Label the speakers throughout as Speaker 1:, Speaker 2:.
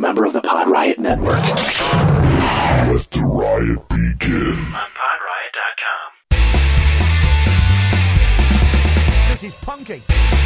Speaker 1: member of the Pod Riot Network.
Speaker 2: Let the riot begin.
Speaker 1: On PodRiot.com.
Speaker 3: This is Punky.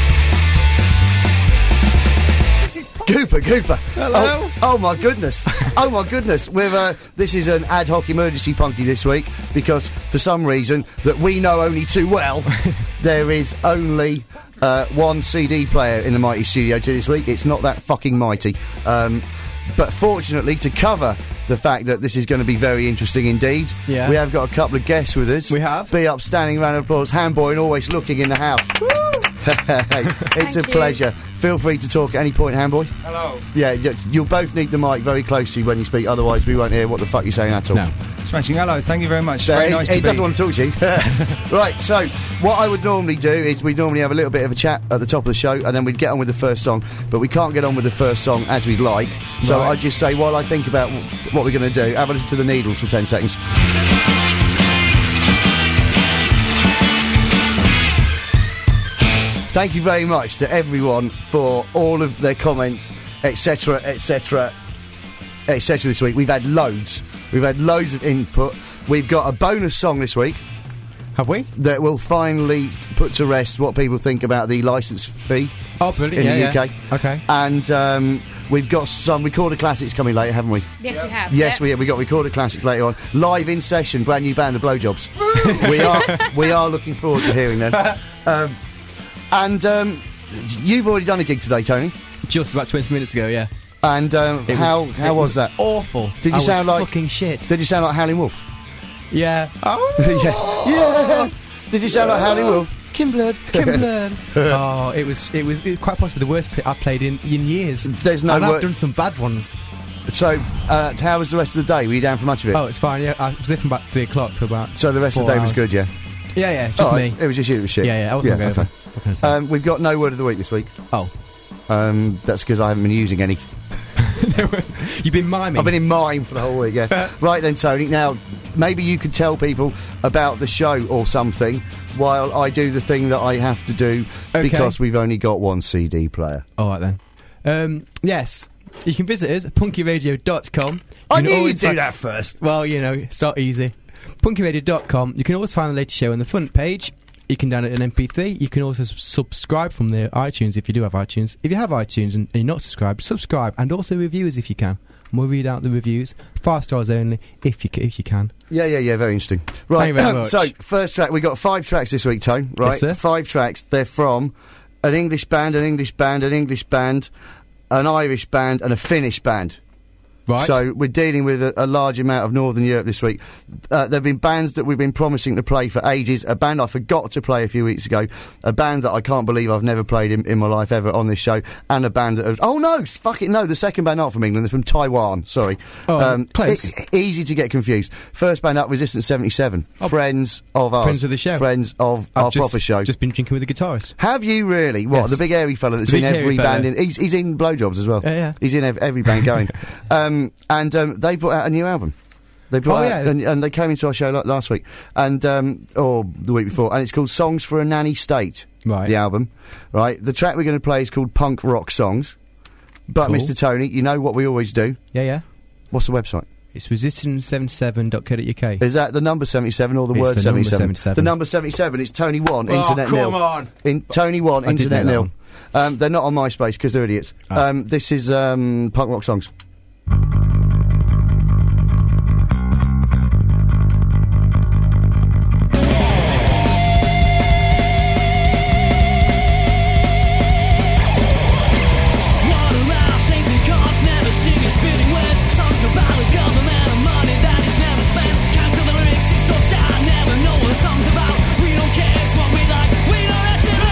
Speaker 3: Gooper.
Speaker 4: Hello.
Speaker 3: Oh my goodness. Oh my goodness. This is an ad hoc emergency Punky this week because for some reason that we know only too well, there is only one CD player in the Mighty Studio 2 this week. It's not that fucking mighty. But fortunately, to cover the fact that this is going to be very interesting indeed, we have got a couple of guests with us.
Speaker 4: We have.
Speaker 3: Be upstanding round of applause. Handboy and always looking in the house. It's a pleasure. Feel free to talk at any point, Handboy.
Speaker 5: Hello.
Speaker 3: Yeah, you'll both need the mic very close to you when you speak, otherwise we won't hear what the fuck you're saying at all.
Speaker 4: No.
Speaker 5: Smashing. Hello. Thank you very much. Very nice to
Speaker 3: he
Speaker 5: be.
Speaker 3: doesn't want to talk to you. Right, so what I would normally do is we'd normally have a little bit of a chat at the top of the show and then we'd get on with the first song, but we can't get on with the first song as we'd like, so I just say while I think about what we're going to do, have a listen to the Needles for 10 seconds. Thank you very much to everyone for all of their comments, etc., etc., etc. this week. We've had loads. We've had loads of input. We've got a bonus song this week.
Speaker 4: Have we?
Speaker 3: That will finally put to rest what people think about the licence fee in the UK.
Speaker 4: Okay.
Speaker 3: And we've got some recorded classics coming later, haven't we?
Speaker 6: Yes, we have.
Speaker 3: Yes, we got recorded classics later on. Live in session, brand new band, The Blowjobs. we are looking forward to hearing them. And you've already done a gig today, Tony.
Speaker 4: Just about 20 minutes ago, yeah.
Speaker 3: And how was that?
Speaker 4: Awful.
Speaker 3: Did you sound like
Speaker 4: fucking shit?
Speaker 3: Did you sound like Howlin' Wolf?
Speaker 4: Yeah.
Speaker 3: Oh. yeah. Did you sound like Howlin' Wolf? Kimblood.
Speaker 4: Oh, it was quite possibly the worst I've played in years.
Speaker 3: There's no.
Speaker 4: And I've done some bad ones.
Speaker 3: So, how was the rest of the day? Were you down for much of it?
Speaker 4: Oh, it's fine. Yeah, I was there from about 3 o'clock for about.
Speaker 3: So the rest of the day was good, yeah.
Speaker 4: Yeah, just me.
Speaker 3: It was just you. It was shit.
Speaker 4: Yeah. I wasn't going
Speaker 3: okay. We've got no word of the week this week.
Speaker 4: Oh.
Speaker 3: That's because I haven't been using any.
Speaker 4: You've been miming.
Speaker 3: I've been in mime for the whole week, yeah. Right then, Tony, now, maybe you could tell people about the show or something while I do the thing that I have to do because we've only got one CD player.
Speaker 4: Alright then. Yes, you can visit us at punkyradio.com.
Speaker 3: I knew you'd do that first.
Speaker 4: Well, start easy. punkyradio.com. You can always find the latest show on the front page. You can download an MP3. You can also subscribe from the iTunes if you do have iTunes. If you have iTunes and you're not subscribed, subscribe and also review us if you can. And we'll read out the reviews. 5 stars only if you can.
Speaker 3: Yeah. Very interesting. Right.
Speaker 4: Thank you very much.
Speaker 3: So first track, we got 5 tracks this week, Tone. Right.
Speaker 4: Yes, sir.
Speaker 3: 5 tracks. They're from an English band, an English band, an English band, an Irish band, and a Finnish band.
Speaker 4: Right.
Speaker 3: So we're dealing with a large amount of Northern Europe this week. There have been bands that we've been promising to play for ages. A band I forgot to play a few weeks ago. A band that I can't believe I've never played in my life ever on this show. And a band that... the second band not from England. They're from Taiwan. Sorry.
Speaker 4: Close.
Speaker 3: Easy to get confused. First band up, Resistance 77. Friends of ours.
Speaker 4: Friends of the show.
Speaker 3: Friends of our proper show.
Speaker 4: Just been drinking with the guitarist.
Speaker 3: Have you really? What,
Speaker 4: yes.
Speaker 3: The big hairy fella that's in every band? He's in Blowjobs as well.
Speaker 4: Yeah.
Speaker 3: He's in every band going. They brought out a new album. They brought out, and they came into our show last week, and or the week before, and it's called Songs for a Nanny State. Right. The album, right. The track we're going to play is called Punk Rock Songs. But cool. Mr. Tony, you know what we always do.
Speaker 4: Yeah.
Speaker 3: What's the website?
Speaker 4: It's resistance77.co.uk.
Speaker 3: Is that the number 77 or the word 77? The number 77 is Tony 1, Internet Nil.
Speaker 4: Come on!
Speaker 3: Tony 1, Internet Nil. They're not on MySpace because they're idiots. This is Punk Rock Songs.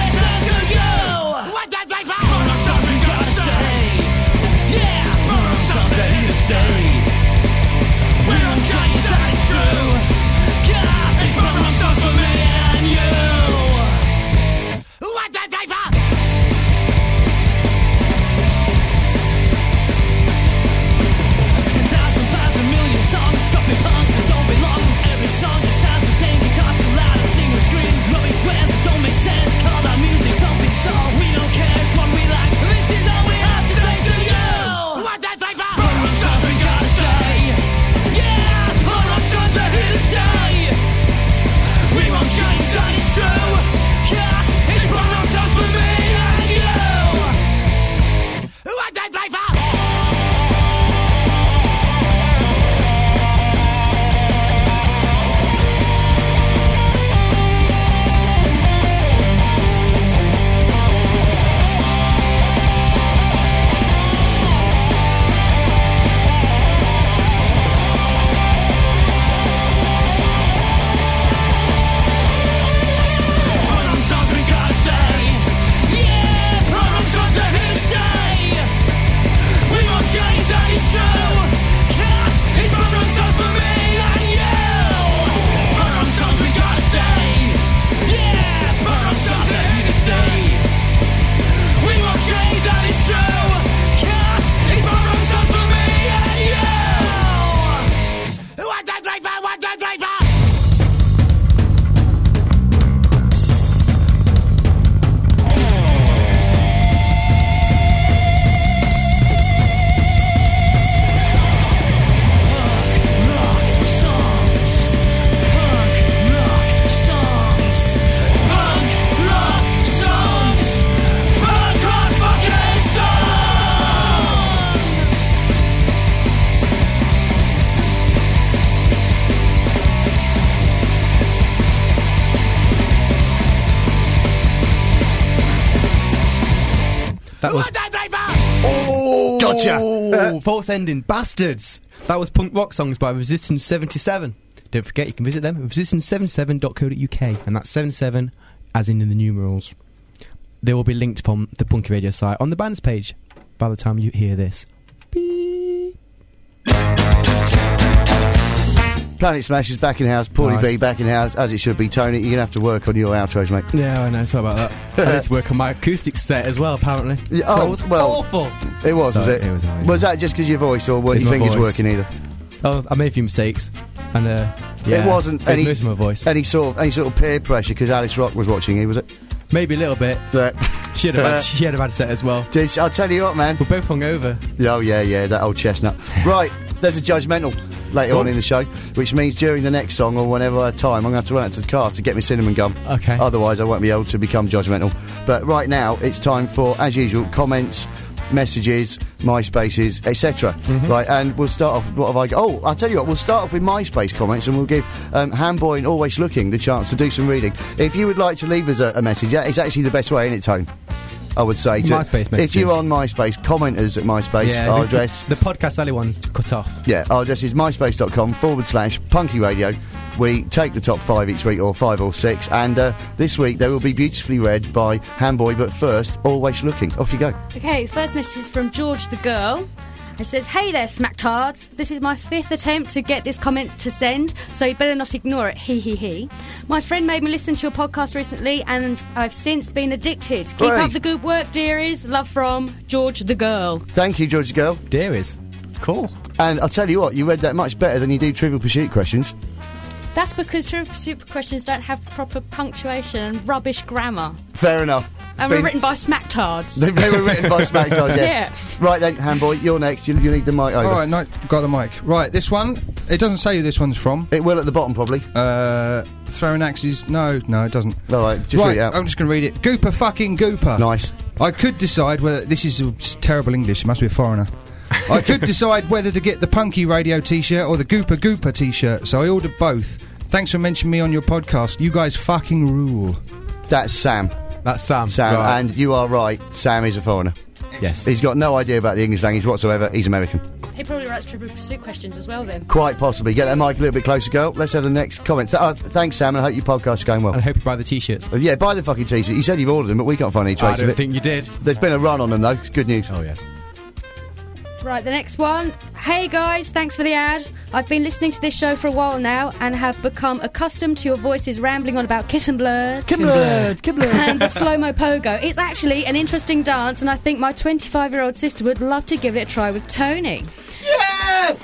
Speaker 7: Songs we gotta say, yeah.
Speaker 4: That was
Speaker 3: Gotcha.
Speaker 4: false ending, bastards. That was punk rock songs by Resistance 77. Don't forget, you can visit them at resistance77.co.uk, and that's 77 as in the numerals. They will be linked from the Punky Radio site on the band's page by the time you hear this. Beep.
Speaker 3: Planet Smash is back in house. Paulie
Speaker 4: Nice.
Speaker 3: B back in house, as it should be. Tony, you're going to have to work on your outros, mate.
Speaker 4: Yeah, I know, sorry about that. I need to work on my acoustic set as well, apparently.
Speaker 3: Yeah, oh,
Speaker 4: that was
Speaker 3: well,
Speaker 4: awful.
Speaker 3: It was,
Speaker 4: Sorry,
Speaker 3: was it?
Speaker 4: it was alright,
Speaker 3: Was
Speaker 4: yeah.
Speaker 3: that just because your voice, or weren't
Speaker 4: It's
Speaker 3: your
Speaker 4: my
Speaker 3: fingers
Speaker 4: voice.
Speaker 3: working either?
Speaker 4: Oh, I made a few mistakes, and yeah,
Speaker 3: It wasn't any-
Speaker 4: most of my voice.
Speaker 3: Any sort of peer pressure because Alice Rock was watching you, was it?
Speaker 4: Maybe a little bit.
Speaker 3: Yeah.
Speaker 4: She had a bad set as well.
Speaker 3: I'll tell you what, man.
Speaker 4: We're both hungover.
Speaker 3: Oh, yeah, that old chestnut. Right, there's a judgmental later on in the show, which means during the next song or whenever I have time, I'm going to have to run out to the car to get my cinnamon gum.
Speaker 4: Okay.
Speaker 3: Otherwise, I won't be able to become judgmental. But right now, it's time for, as usual, comments, messages, MySpaces, etc. Right, and we'll start off. What have I got? Oh, I'll tell you what. We'll start off with MySpace comments, and we'll give Handboy and Always Looking the chance to do some reading. If you would like to leave us a message, that is actually the best way, isn't it, Tone? I would say.
Speaker 4: MySpace
Speaker 3: If
Speaker 4: messages.
Speaker 3: you're on MySpace, comment us at MySpace. Our address.
Speaker 4: The Podcast Alley one's cut off.
Speaker 3: Yeah, our address is myspace.com/Punky Radio. We take the top 5 each week, or 5 or 6, and this week they will be beautifully read by Handboy, but first, Always Looking. Off you go.
Speaker 6: Okay, the first message is from George the Girl. It says, "Hey there, smacktards. This is my 5th attempt to get this comment to send, so you better not ignore it. He. My friend made me listen to your podcast recently, and I've since been addicted. Keep
Speaker 3: Great.
Speaker 6: up the good work, dearies. Love from George the Girl."
Speaker 3: Thank you, George Girl.
Speaker 4: Dairies. Cool.
Speaker 3: And I'll tell you what, you read that much better than you do Trivial Pursuit questions.
Speaker 6: That's because Trivial Pursuit questions don't have proper punctuation and rubbish grammar.
Speaker 3: Fair enough.
Speaker 6: And were written by smacktards.
Speaker 3: They were written by Smacktards, yeah.
Speaker 6: Yeah.
Speaker 3: Right then, Handboy, you're next. You need the mic over.
Speaker 5: All right, no, got the mic. Right, this one. It doesn't say who this one's from.
Speaker 3: It will at the bottom, probably.
Speaker 5: Throwing axes. No, it doesn't.
Speaker 3: All right, just read
Speaker 5: Right,
Speaker 3: it out.
Speaker 5: I'm just going to read it. Gooper fucking gooper.
Speaker 3: Nice.
Speaker 5: I could decide whether... This is terrible English. It must be a foreigner. I could decide whether to get the Punky Radio t-shirt or the Gooper Gooper t-shirt, so I ordered both. Thanks for mentioning me on your podcast. You guys fucking rule.
Speaker 3: That's Sam.
Speaker 4: That's Sam.
Speaker 3: Sam,
Speaker 4: Right.
Speaker 3: and you are right. Sam is a foreigner.
Speaker 4: Yes.
Speaker 3: He's got no idea about the English language whatsoever. He's American.
Speaker 6: He probably writes Trivial Pursuit questions as well, then.
Speaker 3: Quite possibly. Get that mic a little bit closer, girl. Let's have the next comment. Thanks, Sam, and I hope your podcast's going well.
Speaker 4: And I hope you buy the t-shirts.
Speaker 3: Yeah, buy the fucking t-shirt. You said you've ordered them, but we can't find any
Speaker 4: I
Speaker 3: trace of
Speaker 4: don't
Speaker 3: it.
Speaker 4: think you did.
Speaker 3: There's been a run on them, though. It's good news.
Speaker 4: Oh, yes.
Speaker 6: Right, the next one. "Hey guys, thanks for the ad. I've been listening to this show for a while now and have become accustomed to your voices rambling on about kitten blood and the slow-mo pogo. It's actually an interesting dance, and I think my 25-year-old sister would love to give it a try with Tony.
Speaker 3: Yes!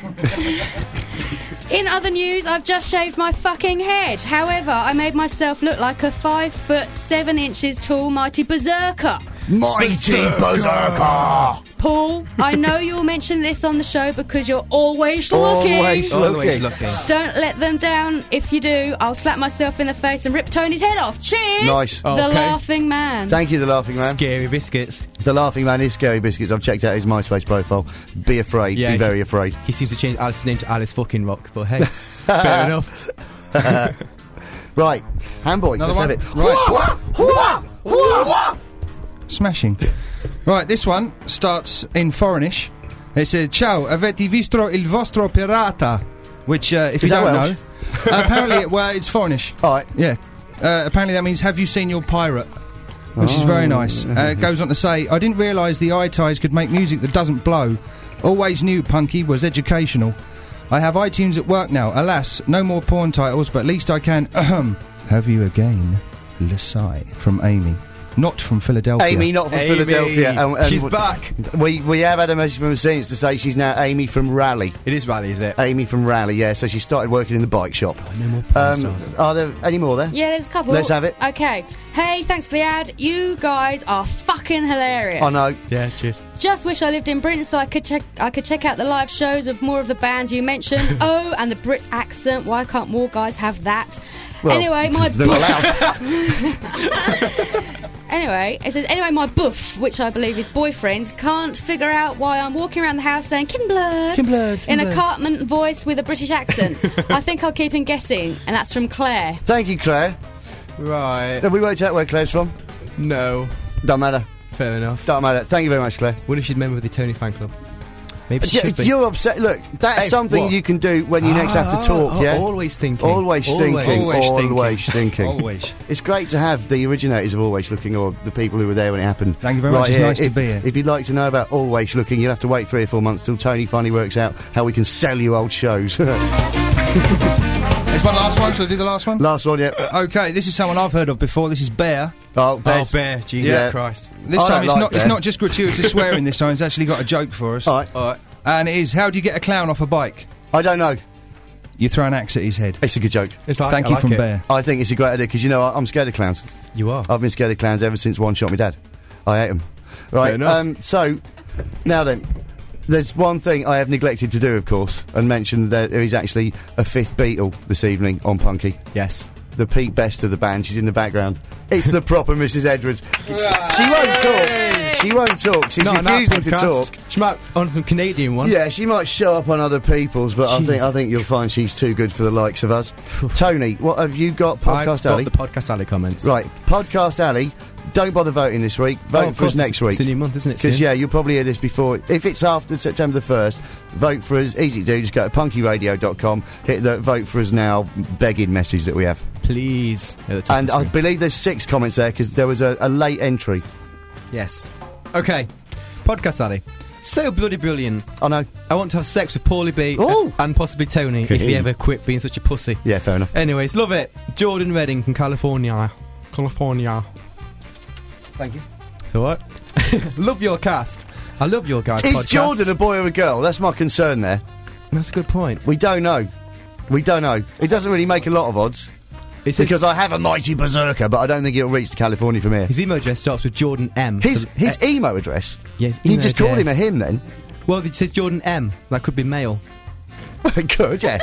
Speaker 6: In other news, I've just shaved my fucking head. However, I made myself look like a 5'7" tall mighty berserker.
Speaker 3: Mighty Berserker!
Speaker 6: Paul, I know you'll mention this on the show because you're always looking.
Speaker 3: Always
Speaker 4: Always
Speaker 3: looking.
Speaker 4: looking.
Speaker 6: Don't let them down. If you do, I'll slap myself in the face and rip Tony's head off. Cheers!
Speaker 3: Nice.
Speaker 6: The
Speaker 4: Okay.
Speaker 6: Laughing Man.
Speaker 3: Thank you, The Laughing Man.
Speaker 4: Scary biscuits.
Speaker 3: The Laughing Man is Scary Biscuits. I've checked out his MySpace profile. Be afraid.
Speaker 4: Yeah,
Speaker 3: Be very afraid.
Speaker 4: He seems to change Alice's name to Alice fucking Rock, but hey, fair enough.
Speaker 3: Right. Handboy,
Speaker 5: Another
Speaker 3: let's
Speaker 5: one?
Speaker 3: have it.
Speaker 5: Smashing. Right, this one starts in foreignish. It says, "Ciao, avete visto il vostro pirata?" Which, if you
Speaker 3: Is that
Speaker 5: don't
Speaker 3: Welsh?
Speaker 5: know, apparently, it's foreignish.
Speaker 3: All right.
Speaker 5: Yeah. Apparently that means, "Have you seen your pirate?" Which is very nice. It goes on to say, "I didn't realise the iTies could make music that doesn't blow. Always knew Punky was educational. I have iTunes at work now. Alas, no more porn titles, but at least I can have you again, Lesai," from Amy. Not from Philadelphia.
Speaker 3: Amy, not from
Speaker 4: Amy.
Speaker 3: Philadelphia. And
Speaker 4: She's back.
Speaker 3: We have had a message from her since to say she's now Amy from Raleigh.
Speaker 4: It is Raleigh, is it?
Speaker 3: Amy from Raleigh, yeah. So she started working in the bike shop.
Speaker 4: No more porn stars.
Speaker 3: Are there any more there?
Speaker 6: Yeah, there's a couple.
Speaker 3: Let's have it.
Speaker 6: Okay. Hey, thanks for the ad. You guys are fucking hilarious.
Speaker 3: I know.
Speaker 4: Yeah, cheers.
Speaker 6: Just wish I lived in Britain so I could check out the live shows of more of the bands you mentioned. Oh, and the Brit accent. Why can't more guys have that?
Speaker 3: Well,
Speaker 6: anyway, my
Speaker 3: they're not allowed.
Speaker 6: Anyway, it says, "Anyway, my boof, which I believe is boyfriend, can't figure out why I'm walking around the house saying Kinblood in a Cartman voice with a British accent. I think I'll keep him guessing." And that's from Claire.
Speaker 3: Thank you, Claire.
Speaker 4: Right.
Speaker 3: Have we worked out where Claire's from?
Speaker 4: No.
Speaker 3: Don't matter.
Speaker 4: Fair enough.
Speaker 3: Don't matter. Thank you very much, Claire.
Speaker 4: What if she'd member of the Tony fan club? Maybe she should be.
Speaker 3: You're upset. Look, that's
Speaker 4: Hey,
Speaker 3: something
Speaker 4: what?
Speaker 3: you can do when you next have to talk, yeah?
Speaker 4: Always thinking.
Speaker 3: Always thinking.
Speaker 5: Always
Speaker 3: Always thinking.
Speaker 5: Always.
Speaker 3: It's great to have the originators of Always Looking, or the people who were there when it happened.
Speaker 5: Thank you very much. It's nice to be here.
Speaker 3: If you'd like to know about Always Looking, you'll have to wait 3 or 4 months till Tony finally works out how we can sell you old shows.
Speaker 5: There's one last one. Shall I do the last one?
Speaker 3: Last one, yeah.
Speaker 5: Okay, this is someone I've heard of before. This is Bear.
Speaker 3: Oh,
Speaker 4: Oh, Bear. Jesus
Speaker 3: Yeah.
Speaker 4: Christ.
Speaker 5: This
Speaker 3: I
Speaker 5: time
Speaker 3: don't like
Speaker 5: it's
Speaker 3: Bear.
Speaker 5: not just gratuitous swearing. This time it's actually got a joke for us.
Speaker 3: All right.
Speaker 5: And it is: how do you get a clown off a bike?
Speaker 3: I don't know.
Speaker 5: You throw an axe at his head.
Speaker 3: It's a good joke.
Speaker 4: It's like,
Speaker 5: Thank
Speaker 4: I
Speaker 5: you
Speaker 4: like
Speaker 5: from
Speaker 4: it.
Speaker 5: Bear.
Speaker 3: I think it's a great idea because, you know, I'm scared of clowns.
Speaker 4: You are.
Speaker 3: I've been scared of clowns ever since one shot my dad. I hate them. Right.
Speaker 4: Fair enough.
Speaker 3: So, now then, there's one thing I have neglected to do, of course, and mention that there is actually a 5th Beatle this evening on Punky.
Speaker 4: Yes.
Speaker 3: The Pete Best of the band. She's in the background. It's the proper Mrs. Edwards. She won't talk. She won't talk. She's
Speaker 4: Not on that
Speaker 3: refusing to
Speaker 4: podcast.
Speaker 3: talk.
Speaker 4: She might on some Canadian one.
Speaker 3: Yeah, she might show up on other people's, but
Speaker 4: Jeez.
Speaker 3: I think you'll find she's too good for the likes of us. Tony, what have you got?
Speaker 4: I've
Speaker 3: Podcast
Speaker 4: got
Speaker 3: Alley.
Speaker 4: the Podcast Alley comments.
Speaker 3: Right, Podcast Alley. Don't bother voting this week. Vote
Speaker 4: of
Speaker 3: for us
Speaker 4: course,
Speaker 3: next week.
Speaker 4: It's a new month, isn't it?
Speaker 3: Because,
Speaker 4: soon?
Speaker 3: yeah, you'll probably hear this before. If it's after September the 1st, vote for us. Easy to do. Just go to punkyradio.com, hit the vote for us now begging message that we have.
Speaker 4: Please. At the top
Speaker 3: And
Speaker 4: of the
Speaker 3: I
Speaker 4: screen.
Speaker 3: believe there's 6 comments there because there was a late entry.
Speaker 4: Yes. Okay. Podcast Alley. So bloody brilliant.
Speaker 3: Oh, no.
Speaker 4: I want to have sex with Paulie B
Speaker 3: Ooh.
Speaker 4: and possibly Tony if he ever quit being such a pussy.
Speaker 3: Yeah, fair enough.
Speaker 4: Anyways, love it. Jordan Redding from California.
Speaker 3: Thank you.
Speaker 4: So what? Love your cast. I love your guys'
Speaker 3: Is
Speaker 4: podcast.
Speaker 3: Jordan a boy or a girl? That's my concern there.
Speaker 4: That's a good point.
Speaker 3: We don't know. We don't know. It doesn't really make a lot of odds.
Speaker 4: It says
Speaker 3: Because I have a mighty berserker, but I don't think it'll reach to California from here.
Speaker 4: his email address starts with Jordan M.
Speaker 3: His
Speaker 4: So-
Speaker 3: his emo address?
Speaker 4: yes,
Speaker 3: You
Speaker 4: email
Speaker 3: just called him a
Speaker 4: address.
Speaker 3: him then?
Speaker 4: Well, it says Jordan M. That could be male.
Speaker 3: Good, yeah.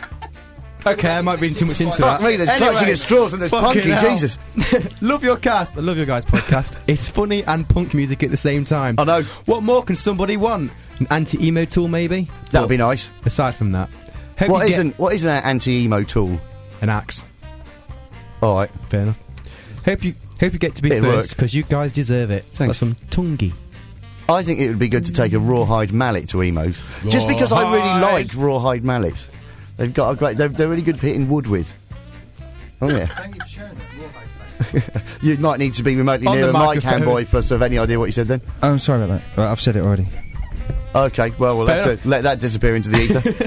Speaker 4: Okay, I might be reading too much into
Speaker 3: Fuck
Speaker 4: that.
Speaker 3: me, there's clutching at straws and there's
Speaker 4: Fucking
Speaker 3: punky,
Speaker 4: hell.
Speaker 3: Jesus.
Speaker 4: Love your cast. I love your guys' podcast. It's funny and punk music at the same time.
Speaker 3: I know.
Speaker 4: What more can somebody want? An anti-emo tool, maybe?
Speaker 3: That would
Speaker 4: But
Speaker 3: be nice.
Speaker 4: aside from that, hope
Speaker 3: What
Speaker 4: you get
Speaker 3: isn't an anti-emo tool?
Speaker 4: an axe.
Speaker 3: Alright.
Speaker 4: Fair enough. Hope you get to be
Speaker 3: Bit of work.
Speaker 4: first because you guys deserve it.
Speaker 3: Thanks.
Speaker 4: That's from Tungi.
Speaker 3: I think it would be good to take a rawhide mallet to emos. Just because I really
Speaker 4: Rawhide.
Speaker 3: like rawhide mallets. They've got a great... They're really good for hitting wood with. Oh, yeah.
Speaker 5: Thank you for sharing that.
Speaker 3: You might need to be remotely
Speaker 4: On
Speaker 3: near
Speaker 4: the
Speaker 3: a mic,
Speaker 4: microphone.
Speaker 3: handboy, for us to have any idea what you said then.
Speaker 5: Oh, I'm sorry about that. Right, I've said it already.
Speaker 3: Okay, well, we'll
Speaker 4: Fair
Speaker 3: have to let that disappear into the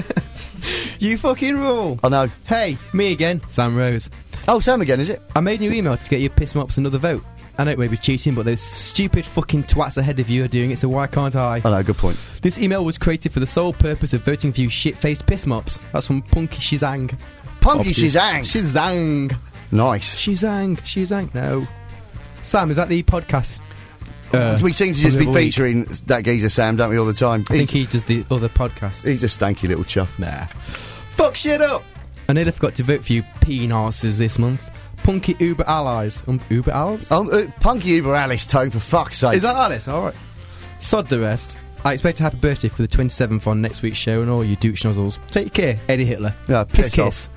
Speaker 3: ether.
Speaker 4: You fucking rule.
Speaker 3: I know.
Speaker 4: Hey, me again, Sam Rose.
Speaker 3: Oh, Sam again, is it?
Speaker 4: I made a new email to get your piss mops another vote. I know it may be cheating, but there's stupid fucking twats ahead of you are doing it, so why can't I?
Speaker 3: I know, good point.
Speaker 4: This email was created for the sole purpose of voting for you shit-faced piss mops. That's from Punky Shizang.
Speaker 3: Punky
Speaker 4: Obviously.
Speaker 3: Shizang.
Speaker 4: Shizang.
Speaker 3: Nice.
Speaker 4: Shizang. No. Sam, is that the podcast?
Speaker 3: We seem to just
Speaker 4: from
Speaker 3: be
Speaker 4: the other week?
Speaker 3: featuring that geezer Sam, don't we, all the time?
Speaker 4: I think he does the other podcast.
Speaker 3: He's a stanky little chuff.
Speaker 4: Nah. Fuck shit up! I nearly forgot to vote for you penises this month. Punky Uber Allies. Uber Allies?
Speaker 3: Punky Uber Alice Tone, for fuck's sake.
Speaker 4: Is that Alice? Alright. Sod the rest. I expect a happy birthday for the 27th on next week's show and all you douche nozzles. Take care, Eddie Hitler.
Speaker 3: Yeah,
Speaker 4: Kiss,
Speaker 3: piss
Speaker 4: kiss.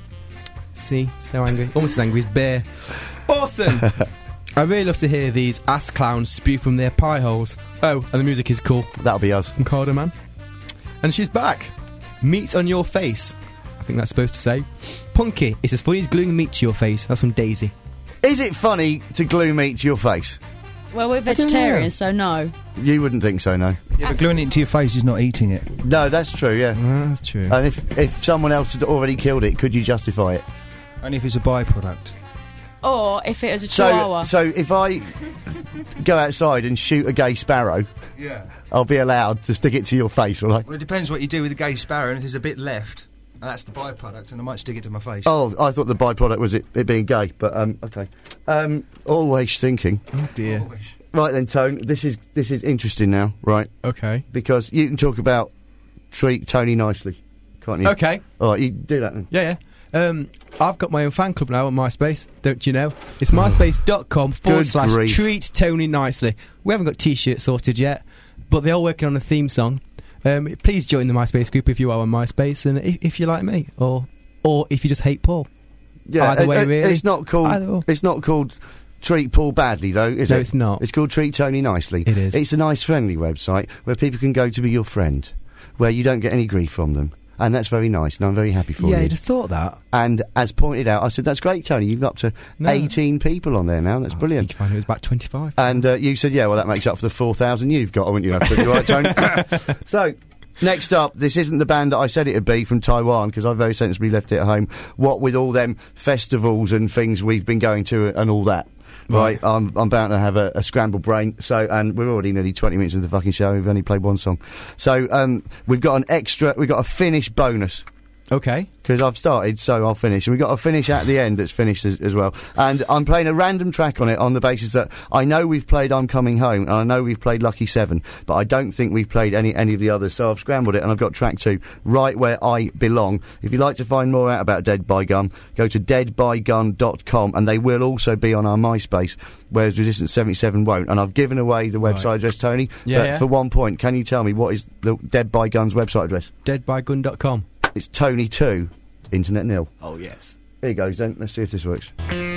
Speaker 4: See? So angry. Almost as angry as Bear. Awesome! I really love to hear these ass clowns spew from their pie holes. Oh, and the music is cool.
Speaker 3: That'll be us.
Speaker 4: From Cardo Man. And she's back. Meat on your face. I think that's supposed to say. Punky, it's as funny as gluing meat to your face. That's from Daisy.
Speaker 3: Is it funny to glue meat to your face?
Speaker 6: Well, we're vegetarians, so no.
Speaker 3: You wouldn't think so, no.
Speaker 5: Yeah, but gluing it to your face is not eating it.
Speaker 3: No, that's true, yeah.
Speaker 4: That's true.
Speaker 3: And if someone else had already killed it, could you justify it?
Speaker 5: Only if it's a byproduct.
Speaker 6: Or if it was a chihuahua.
Speaker 3: So if I go outside and shoot a gay sparrow,
Speaker 5: Yeah.
Speaker 3: I'll be allowed to stick it to your face, will I?
Speaker 5: Well, it depends what you do with the gay sparrow, and if there's a bit left, that's the byproduct, and I might stick it to my face.
Speaker 3: Oh, I thought the byproduct was it being gay, but okay. Always thinking.
Speaker 4: Oh dear.
Speaker 5: Always.
Speaker 3: Right then, Tone. This is interesting now, right?
Speaker 4: Okay.
Speaker 3: Because you can talk about treat Tony nicely, can't you?
Speaker 4: Okay.
Speaker 3: All right, you do that then.
Speaker 4: Yeah. I've got my own fan club now on MySpace, don't you know? It's myspace.com/treat
Speaker 3: grief.
Speaker 4: Tony nicely. We haven't got t-shirts sorted yet, but they are working on a theme song. Please join the MySpace group if you are on MySpace, and if you like me, or if you just hate Paul.
Speaker 3: Yeah,
Speaker 4: Either way, really.
Speaker 3: It's not
Speaker 4: Either or.
Speaker 3: called. It's not called Treat Paul Badly, though, is it?
Speaker 4: No, it's not.
Speaker 3: It's called Treat Tony Nicely.
Speaker 4: It is.
Speaker 3: It's a nice, friendly website where people can go to be your friend, where you don't get any grief from them. And that's very nice, and I'm very happy for
Speaker 4: Yeah,
Speaker 3: you.
Speaker 4: you'd have thought that.
Speaker 3: And as pointed out, I said, that's great, Tony. You've got up to
Speaker 4: No.
Speaker 3: 18 people on there now. That's
Speaker 4: I
Speaker 3: brilliant.
Speaker 4: think you find it was about 25.
Speaker 3: And you said, yeah, well, that makes up for the 4,000 you've got, haven't you? Absolutely right, Tony. So, next up, this isn't the band that I said it'd be from Taiwan, because I very sensibly left it at home. What with all them festivals and things we've been going to and all that. Right, I'm bound to have a scrambled brain. So, and we're already nearly 20 minutes into the fucking show. We've only played one song. So, we've got a finish bonus.
Speaker 4: Okay.
Speaker 3: Because I've started, so I'll finish. And we've got a finish at the end that's finished as well. And I'm playing a random track on it on the basis that I know we've played I'm Coming Home, and I know we've played Lucky 7, but I don't think we've played any of the others. So I've scrambled it, and I've got track 2, Right Where I Belong. If you'd like to find more out about Dead by Gun, go to deadbygun.com, and they will also be on our MySpace, whereas Resistance 77 won't. And I've given away the website address, Tony.
Speaker 4: Yeah,
Speaker 3: but
Speaker 4: yeah.
Speaker 3: for 1 point, can you tell me what is the Dead by Gun's website address?
Speaker 4: Deadbygun.com.
Speaker 3: It's Tony2, Internet Nil.
Speaker 4: Oh, yes.
Speaker 3: Here he goes then. Let's see if this works.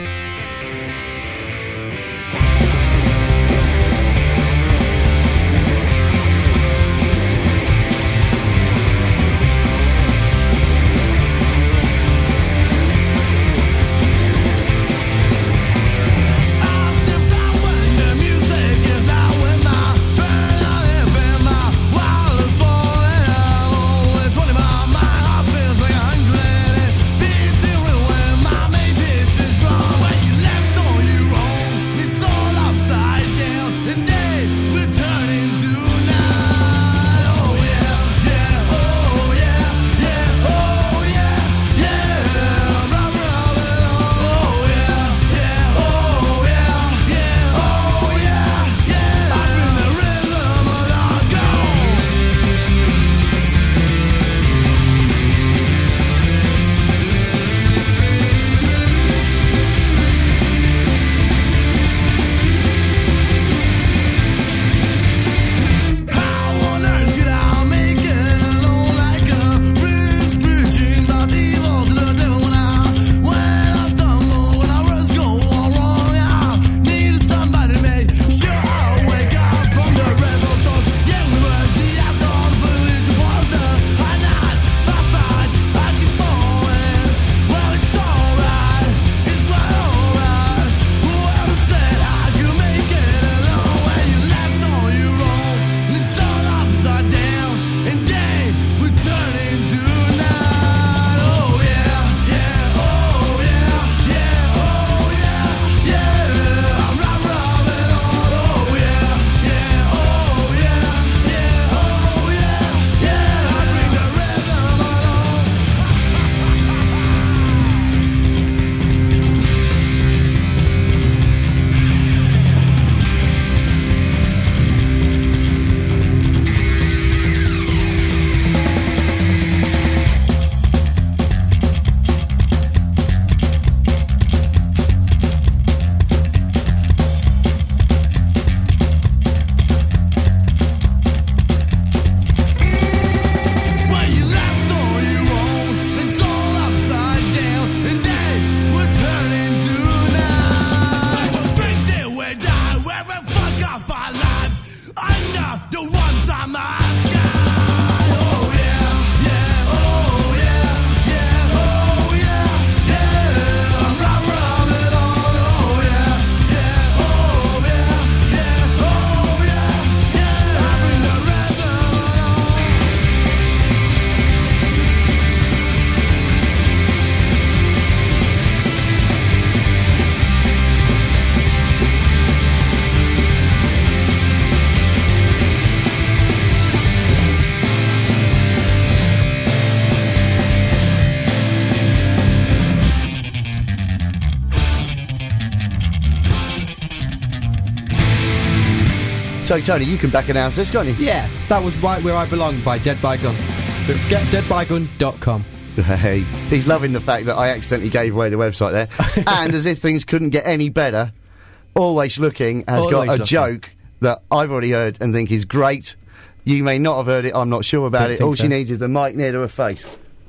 Speaker 3: So, Tony, you can back announce this, can't you?
Speaker 4: Yeah, that was Right Where I Belong by Dead by Gun. Get deadbygun.com.
Speaker 3: Hey, he's loving the fact that I accidentally gave away the website there. And as if things couldn't get any better, Always Looking has got a joke that I've already heard and think is great. You may not have heard it, I'm not sure about it. All she needs is the mic near to her face.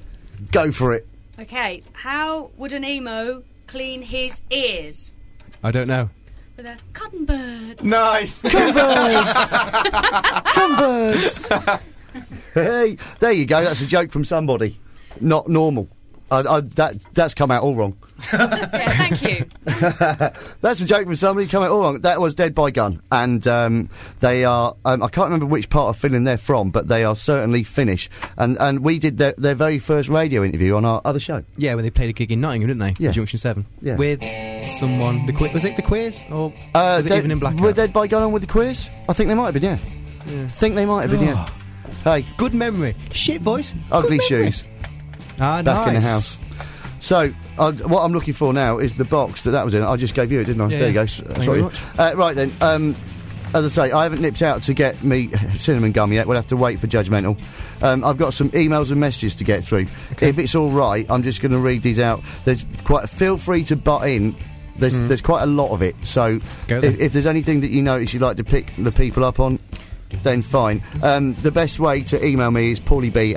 Speaker 3: Go for it.
Speaker 6: Okay, how would an emo clean his ears?
Speaker 4: I don't know.
Speaker 6: with a cotton bird.
Speaker 4: Nice.
Speaker 3: Come birds! Hey, there you go. That's a joke from somebody. Not normal. That's come out all wrong.
Speaker 6: Yeah, thank you.
Speaker 3: That's a joke from somebody come out all wrong. That was Dead by Gun, and they are. I can't remember which part of Finland they're from, but they are certainly Finnish. And we did their very first radio interview on our other show.
Speaker 4: Yeah, when they played a gig in Nottingham, didn't they?
Speaker 3: Yeah.
Speaker 4: Junction 7.
Speaker 3: Yeah.
Speaker 4: With someone. Was it the Queers? Or was it even in Blackout?
Speaker 3: Were Dead by Gun on with the Queers? I think they might have been. Yeah. Think they might have been. Yeah. Hey,
Speaker 4: Good memory. Shit voice.
Speaker 3: ugly
Speaker 4: Good memory.
Speaker 3: shoes
Speaker 4: Ah,
Speaker 3: back in the
Speaker 4: nice.
Speaker 3: house. So, what I'm looking for now is the box that was in. I just gave you it, didn't I?
Speaker 4: Yeah,
Speaker 3: there you
Speaker 4: yeah.
Speaker 3: go.
Speaker 4: Thank you
Speaker 3: Sorry.
Speaker 4: very much.
Speaker 3: Right then. As I say, I haven't nipped out to get me cinnamon gum yet. We'll have to wait for Judgmental. I've got some emails and messages to get through.
Speaker 4: Okay.
Speaker 3: If it's all right, I'm just going to read these out. Feel free to butt in. There's quite a lot of it. So
Speaker 4: Go then.
Speaker 3: if there's anything that you notice you'd like to pick the people up on, then fine. The best way to email me is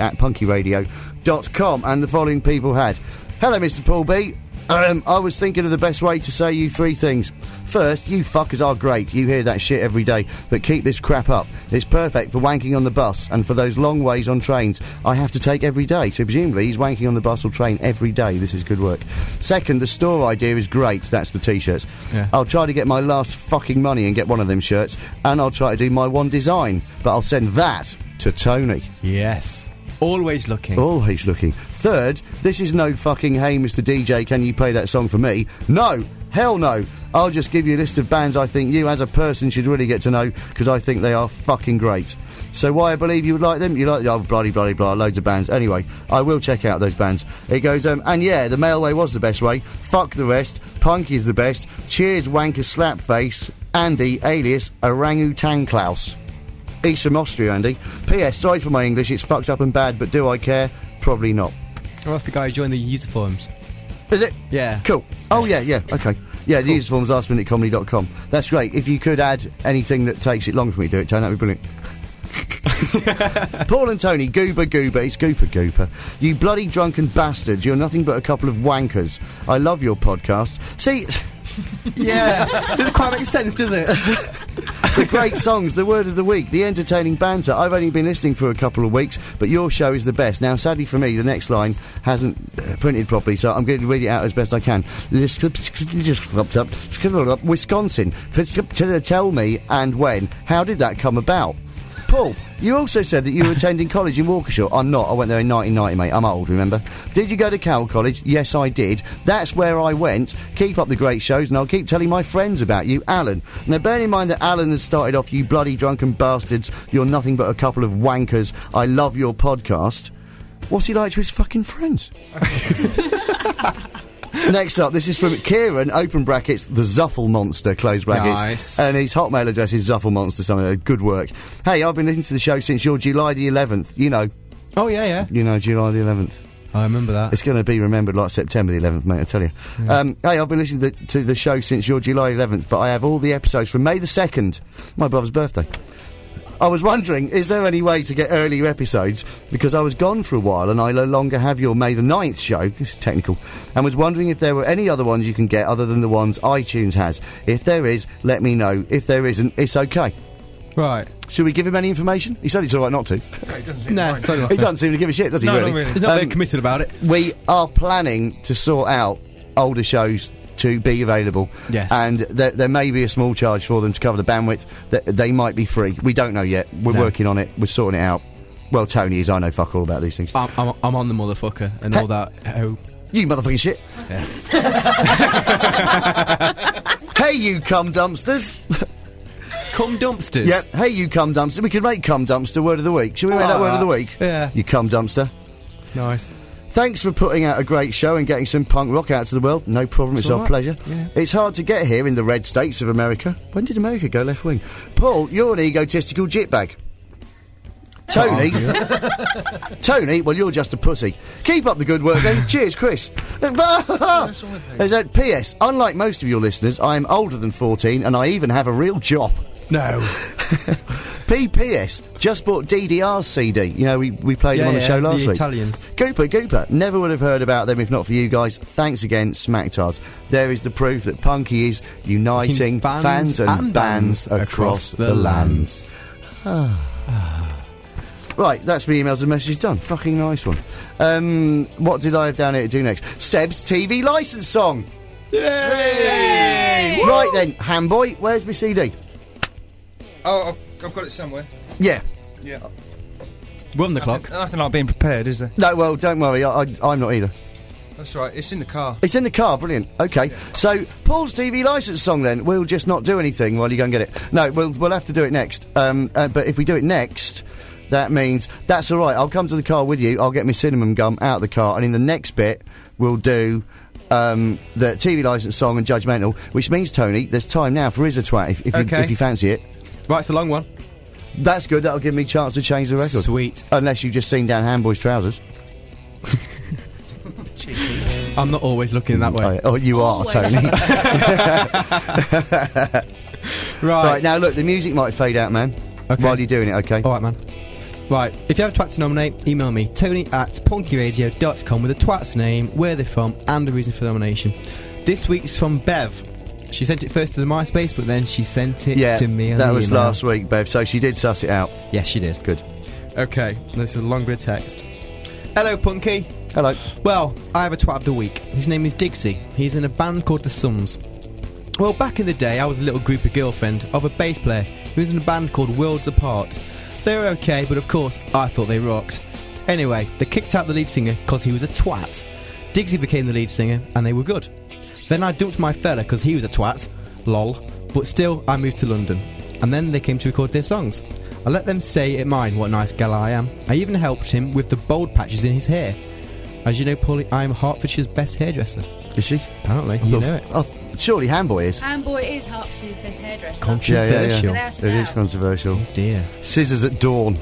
Speaker 3: paulieb@punkyradio.com, and the following people had. Hello, Mr. Paul B. I was thinking of the best way to say you three things. First, you fuckers are great. You hear that shit every day, but keep this crap up. It's perfect for wanking on the bus and for those long ways on trains I have to take every day. So presumably he's wanking on the bus or train every day. This is good work. Second, the store idea is great. That's the T-shirts.
Speaker 4: Yeah.
Speaker 3: I'll try to get my last fucking money and get one of them shirts, and I'll try to do my one design, but I'll send that to Tony.
Speaker 4: Yes. Always looking.
Speaker 3: Always looking. Third, this is no fucking, hey, Mr. DJ, can you play that song for me? No! Hell no! I'll just give you a list of bands I think you, as a person, should really get to know, because I think they are fucking great. So why I believe you would like them? You like, oh, bloody, bloody, blah, loads of bands. Anyway, I will check out those bands. It goes, and yeah, the male way was the best way. Fuck the rest. Punk is the best. Cheers, wanker slapface. Andy, alias Orangutan Klaus. He's from Austria, Andy. P.S. Sorry for my English, it's fucked up and bad, but do I care? Probably not.
Speaker 4: Well, that's the guy who joined the user forums.
Speaker 3: Is it?
Speaker 4: Yeah.
Speaker 3: Cool. Oh, yeah, okay. Yeah, the user form's lastminutecomedy.com. That's great. If you could add anything that takes it long for me to do it, Tony, that'd be brilliant. Paul and Tony, goober, it's gooper. You bloody drunken bastards, you're nothing but a couple of wankers. I love your podcast. See...
Speaker 4: Yeah. Doesn't quite make sense, does it?
Speaker 3: The great songs, the word of the week, the entertaining banter. I've only been listening for a couple of weeks, but your show is the best. Now, sadly for me, the next line hasn't printed properly, so I'm going to read it out as best I can. Wisconsin. Tell me and when. How did that come about? Paul, you also said that you were attending college in Waukesha. I'm not. I went there in 1990, mate. I'm old, remember? Did you go to Cowell College? Yes, I did. That's where I went. Keep up the great shows, and I'll keep telling my friends about you, Alan. Now, bear in mind that Alan has started off, you bloody drunken bastards. You're nothing but a couple of wankers. I love your podcast. What's he like to his fucking friends? Next up, this is from Kieran, open brackets, the Zuffle Monster, close brackets.
Speaker 4: Nice.
Speaker 3: And his hotmail address is Zuffle Monster, something. Good work. Hey, I've been listening to the show since your July the 11th. You know,
Speaker 4: Oh, yeah.
Speaker 3: July the 11th.
Speaker 4: I remember that.
Speaker 3: It's going to be remembered like September the 11th, mate, I tell you.
Speaker 4: Yeah.
Speaker 3: Hey, I've been listening to the show since your July 11th, but I have all the episodes from May the 2nd, my brother's birthday. I was wondering, is there any way to get earlier episodes? Because I was gone for a while and I no longer have your May the 9th show, this is technical, and was wondering if there were any other ones you can get other than the ones iTunes has. If there is, let me know. If there isn't, it's okay.
Speaker 5: Right.
Speaker 3: Should we give him any information? He said it's alright not to.
Speaker 5: It doesn't seem
Speaker 4: Nah,
Speaker 5: right.
Speaker 4: sorry about
Speaker 3: He
Speaker 4: that.
Speaker 3: doesn't seem to give a shit, does he,
Speaker 5: No,
Speaker 3: really?
Speaker 5: not really.
Speaker 4: He's not very committed about it.
Speaker 3: We are planning to sort out older shows to be available.
Speaker 4: Yes.
Speaker 3: And there may be a small charge for them to cover the bandwidth. They might be free. We don't know yet. We're
Speaker 4: No.
Speaker 3: working on it. We're sorting it out. Well, Tony is. I know fuck all about these things.
Speaker 4: I'm on the motherfucker and all that. Oh.
Speaker 3: You motherfucking shit. Hey, you cum dumpsters.
Speaker 4: Cum dumpsters.
Speaker 3: Yeah. Hey, you cum dumpster. We could make cum dumpster word of the week. Should we make that word of the week?
Speaker 4: Yeah.
Speaker 3: You cum dumpster.
Speaker 4: Nice.
Speaker 3: Thanks for putting out a great show and getting some punk rock out to the world. No problem, it's our
Speaker 4: alright.
Speaker 3: pleasure.
Speaker 4: Yeah.
Speaker 3: It's hard to get here in the red states of America. When did America go left wing? Paul, you're an egotistical jitbag. Tony? Tony, well, you're just a pussy. Keep up the good work then. Cheers, Chris. There's a P.S. Unlike most of your listeners, I am older than 14 and I even have a real job.
Speaker 4: No.
Speaker 3: PPS just bought DDR's CD. You know, we played them on the show last
Speaker 4: the
Speaker 3: week.
Speaker 4: Italians.
Speaker 3: Gooper. Never would have heard about them if not for you guys. Thanks again, Smacktards. There is the proof that Punky is uniting fans and bands across the lands. Right, that's my emails and messages done. Fucking nice one. What did I have down here to do next? Seb's TV licence song. Yay! Right then, Hamboy, where's my CD?
Speaker 5: Oh, I've got it somewhere.
Speaker 3: Yeah.
Speaker 5: Yeah.
Speaker 4: We're on the clock.
Speaker 5: Nothing like being prepared, is there?
Speaker 3: No, well, don't worry, I'm not either.
Speaker 5: That's right. It's in the car.
Speaker 3: It's in the car, brilliant. Okay, so Paul's TV licence song then, we'll just not do anything while you go and get it. No, we'll have to do it next. But if we do it next, that means, that's alright, I'll come to the car with you, I'll get my cinnamon gum out of the car, and in the next bit, we'll do the TV licence song and Judgmental, which means, Tony, there's time now for Is a Twat, if you fancy it.
Speaker 4: Right, it's a long one.
Speaker 3: That's good, that'll give me a chance to change the record.
Speaker 4: Sweet.
Speaker 3: Unless you've just seen down Handboy's trousers.
Speaker 4: I'm not always looking that way.
Speaker 3: Oh, you
Speaker 6: Always.
Speaker 3: are, Tony.
Speaker 4: Right.
Speaker 3: Now look, the music might fade out, man.
Speaker 4: Okay.
Speaker 3: While you're doing it, okay?
Speaker 4: Alright, man. Right, if you have a twat to nominate, email me, tony@punkyradio.com with a twat's name, where they're from, and the reason for the nomination. This week's from Bev. She sent it first to the MySpace, but then she sent it to me on
Speaker 3: that
Speaker 4: the
Speaker 3: was
Speaker 4: email.
Speaker 3: last week, Bev, so she did suss it out.
Speaker 4: Yes, she did.
Speaker 3: Good.
Speaker 4: Okay, this is a long bit of text. Hello, Punky.
Speaker 3: Hello.
Speaker 4: Well, I have a twat of the week. His name is Dixie. He's in a band called The Sums. Well, back in the day, I was a little groupie girlfriend of a bass player who was in a band called Worlds Apart. They were okay, but of course, I thought they rocked. Anyway, they kicked out the lead singer because he was a twat. Dixie became the lead singer, and they were good. Then I dumped my fella because he was a twat. Lol. But still, I moved to London. And then they came to record their songs. I let them say at mine what a nice gal I am. I even helped him with the bald patches in his hair. As you know, Paulie, I am Hertfordshire's best hairdresser.
Speaker 3: Is she?
Speaker 4: Apparently, you know it.
Speaker 3: Oh, surely Handboy is.
Speaker 6: Handboy is Hertfordshire's best hairdresser.
Speaker 4: Controversial.
Speaker 6: Without a
Speaker 3: It is
Speaker 6: doubt.
Speaker 3: controversial.
Speaker 4: Dear.
Speaker 3: Scissors at dawn.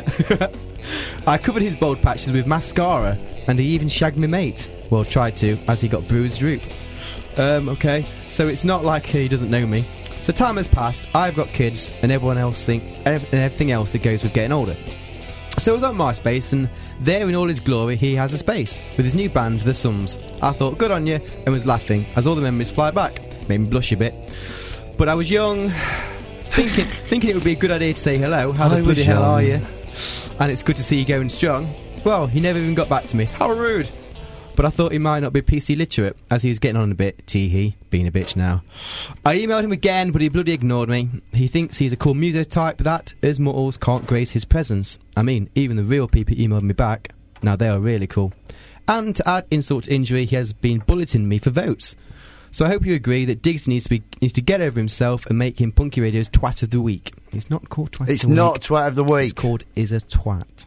Speaker 4: I covered his bald patches with mascara, and he even shagged me mate. Well, tried to, as he got bruised droop. Okay, so it's not like he doesn't know me. So time has passed, I've got kids, and everything else that goes with getting older. So I was on MySpace, and there in all his glory, he has a space, with his new band, The Sums. I thought, good on you, and was laughing, as all the memories fly back. Made me blush a bit. But I was young, thinking it would be a good idea to say hello. How the bloody hell are you? And it's good to see you going strong. Well, he never even got back to me. How rude! But I thought he might not be PC literate, as he was getting on a bit, tee-hee, being a bitch now. I emailed him again, but he bloody ignored me. He thinks he's a cool muso type that, as mortals, can't grace his presence. I mean, even the real people emailed me back. Now they are really cool. And to add insult to injury, he has been bulleting me for votes. So I hope you agree that Diggs needs to get over himself and make him Punky Radio's Twat of the Week. It's not called Twat of the Week.
Speaker 3: It's not Twat of the Week.
Speaker 4: It's called Is a Twat.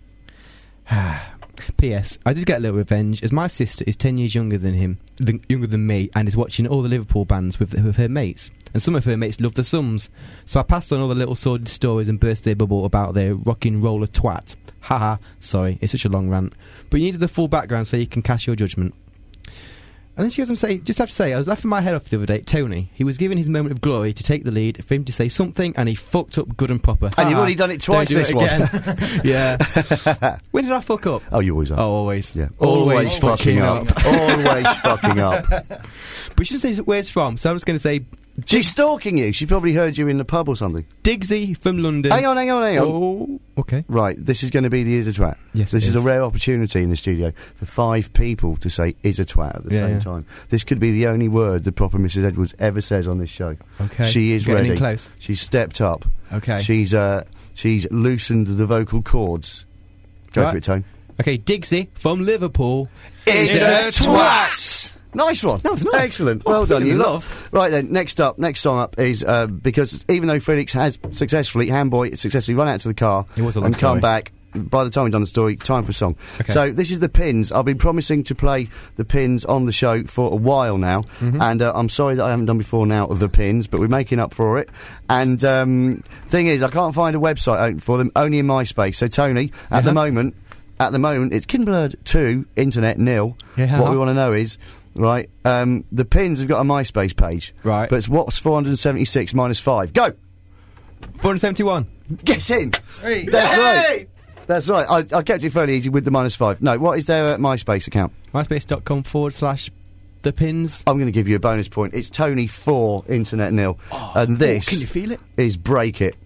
Speaker 4: P.S. I did get a little revenge, as my sister is 10 years younger than me, and is watching all the Liverpool bands with her mates. And some of her mates love the Sums. So I passed on all the little sordid stories and burst their bubble about their rockin' roller twat. Haha, sorry, it's such a long rant. But you needed the full background so you can cast your judgment. And then she goes on to say, just have to say, I was laughing my head off the other day at Tony. He was given his moment of glory to take the lead, for him to say something, and he fucked up good and proper.
Speaker 3: And you've already done it twice
Speaker 4: Don't do
Speaker 3: this
Speaker 4: it
Speaker 3: one.
Speaker 4: again. Yeah. When did I fuck up?
Speaker 3: Oh, you always are.
Speaker 4: Oh, always.
Speaker 3: Yeah.
Speaker 4: Always fucking up.
Speaker 3: Always fucking up.
Speaker 4: But you shouldn't say where it's from, so I'm just going to say
Speaker 3: She's stalking you. She probably heard you in the pub or something.
Speaker 4: Diggsy from London.
Speaker 3: Hang on.
Speaker 4: Oh, okay.
Speaker 3: Right, this is going to be the Is a Twat.
Speaker 4: Yes,
Speaker 3: This
Speaker 4: it
Speaker 3: is a
Speaker 4: is.
Speaker 3: rare opportunity in the studio for 5 people to say Is a Twat at the same time. This could be the only word the proper Mrs. Edwards ever says on this show.
Speaker 4: Okay.
Speaker 3: She is
Speaker 4: Getting in
Speaker 3: ready.
Speaker 4: close.
Speaker 3: She's stepped up.
Speaker 4: Okay.
Speaker 3: She's loosened the vocal cords. Go
Speaker 4: Right.
Speaker 3: for it, Tone.
Speaker 4: Okay, Diggsy from Liverpool.
Speaker 3: Is
Speaker 4: a twat.
Speaker 3: Nice one.
Speaker 4: That was nice.
Speaker 3: Excellent.
Speaker 4: Oh,
Speaker 3: Well done,
Speaker 4: feeling
Speaker 3: you
Speaker 4: the
Speaker 3: lot.
Speaker 4: love.
Speaker 3: Right then, next song up is because even though Felix has Handboy successfully run out to the car
Speaker 4: It was a long
Speaker 3: and come
Speaker 4: story.
Speaker 3: back. By the time we've done the story, time for a song.
Speaker 4: Okay.
Speaker 3: So this is the Pins. I've been promising to play the Pins on the show for a while now,
Speaker 4: Mm-hmm.
Speaker 3: and I'm sorry that I haven't done before now of the Pins, but we're making up for it. And thing is, I can't find a website open for them, only in MySpace. So Tony, at the moment, it's Kinblurred 2, internet nil.
Speaker 4: Yeah.
Speaker 3: What we want to know is, right, the Pins have got a MySpace page.
Speaker 4: Right.
Speaker 3: But it's what's 476 minus 5. Go!
Speaker 4: 471.
Speaker 3: Gets in.
Speaker 5: Hey.
Speaker 3: That's right. That's right. I kept it fairly easy with the -5. No, what is their MySpace account?
Speaker 4: MySpace.com/the pins.
Speaker 3: I'm going to give you a bonus point. It's Tony 4 Internet Nil, and this
Speaker 4: can you feel it?
Speaker 3: is Break It.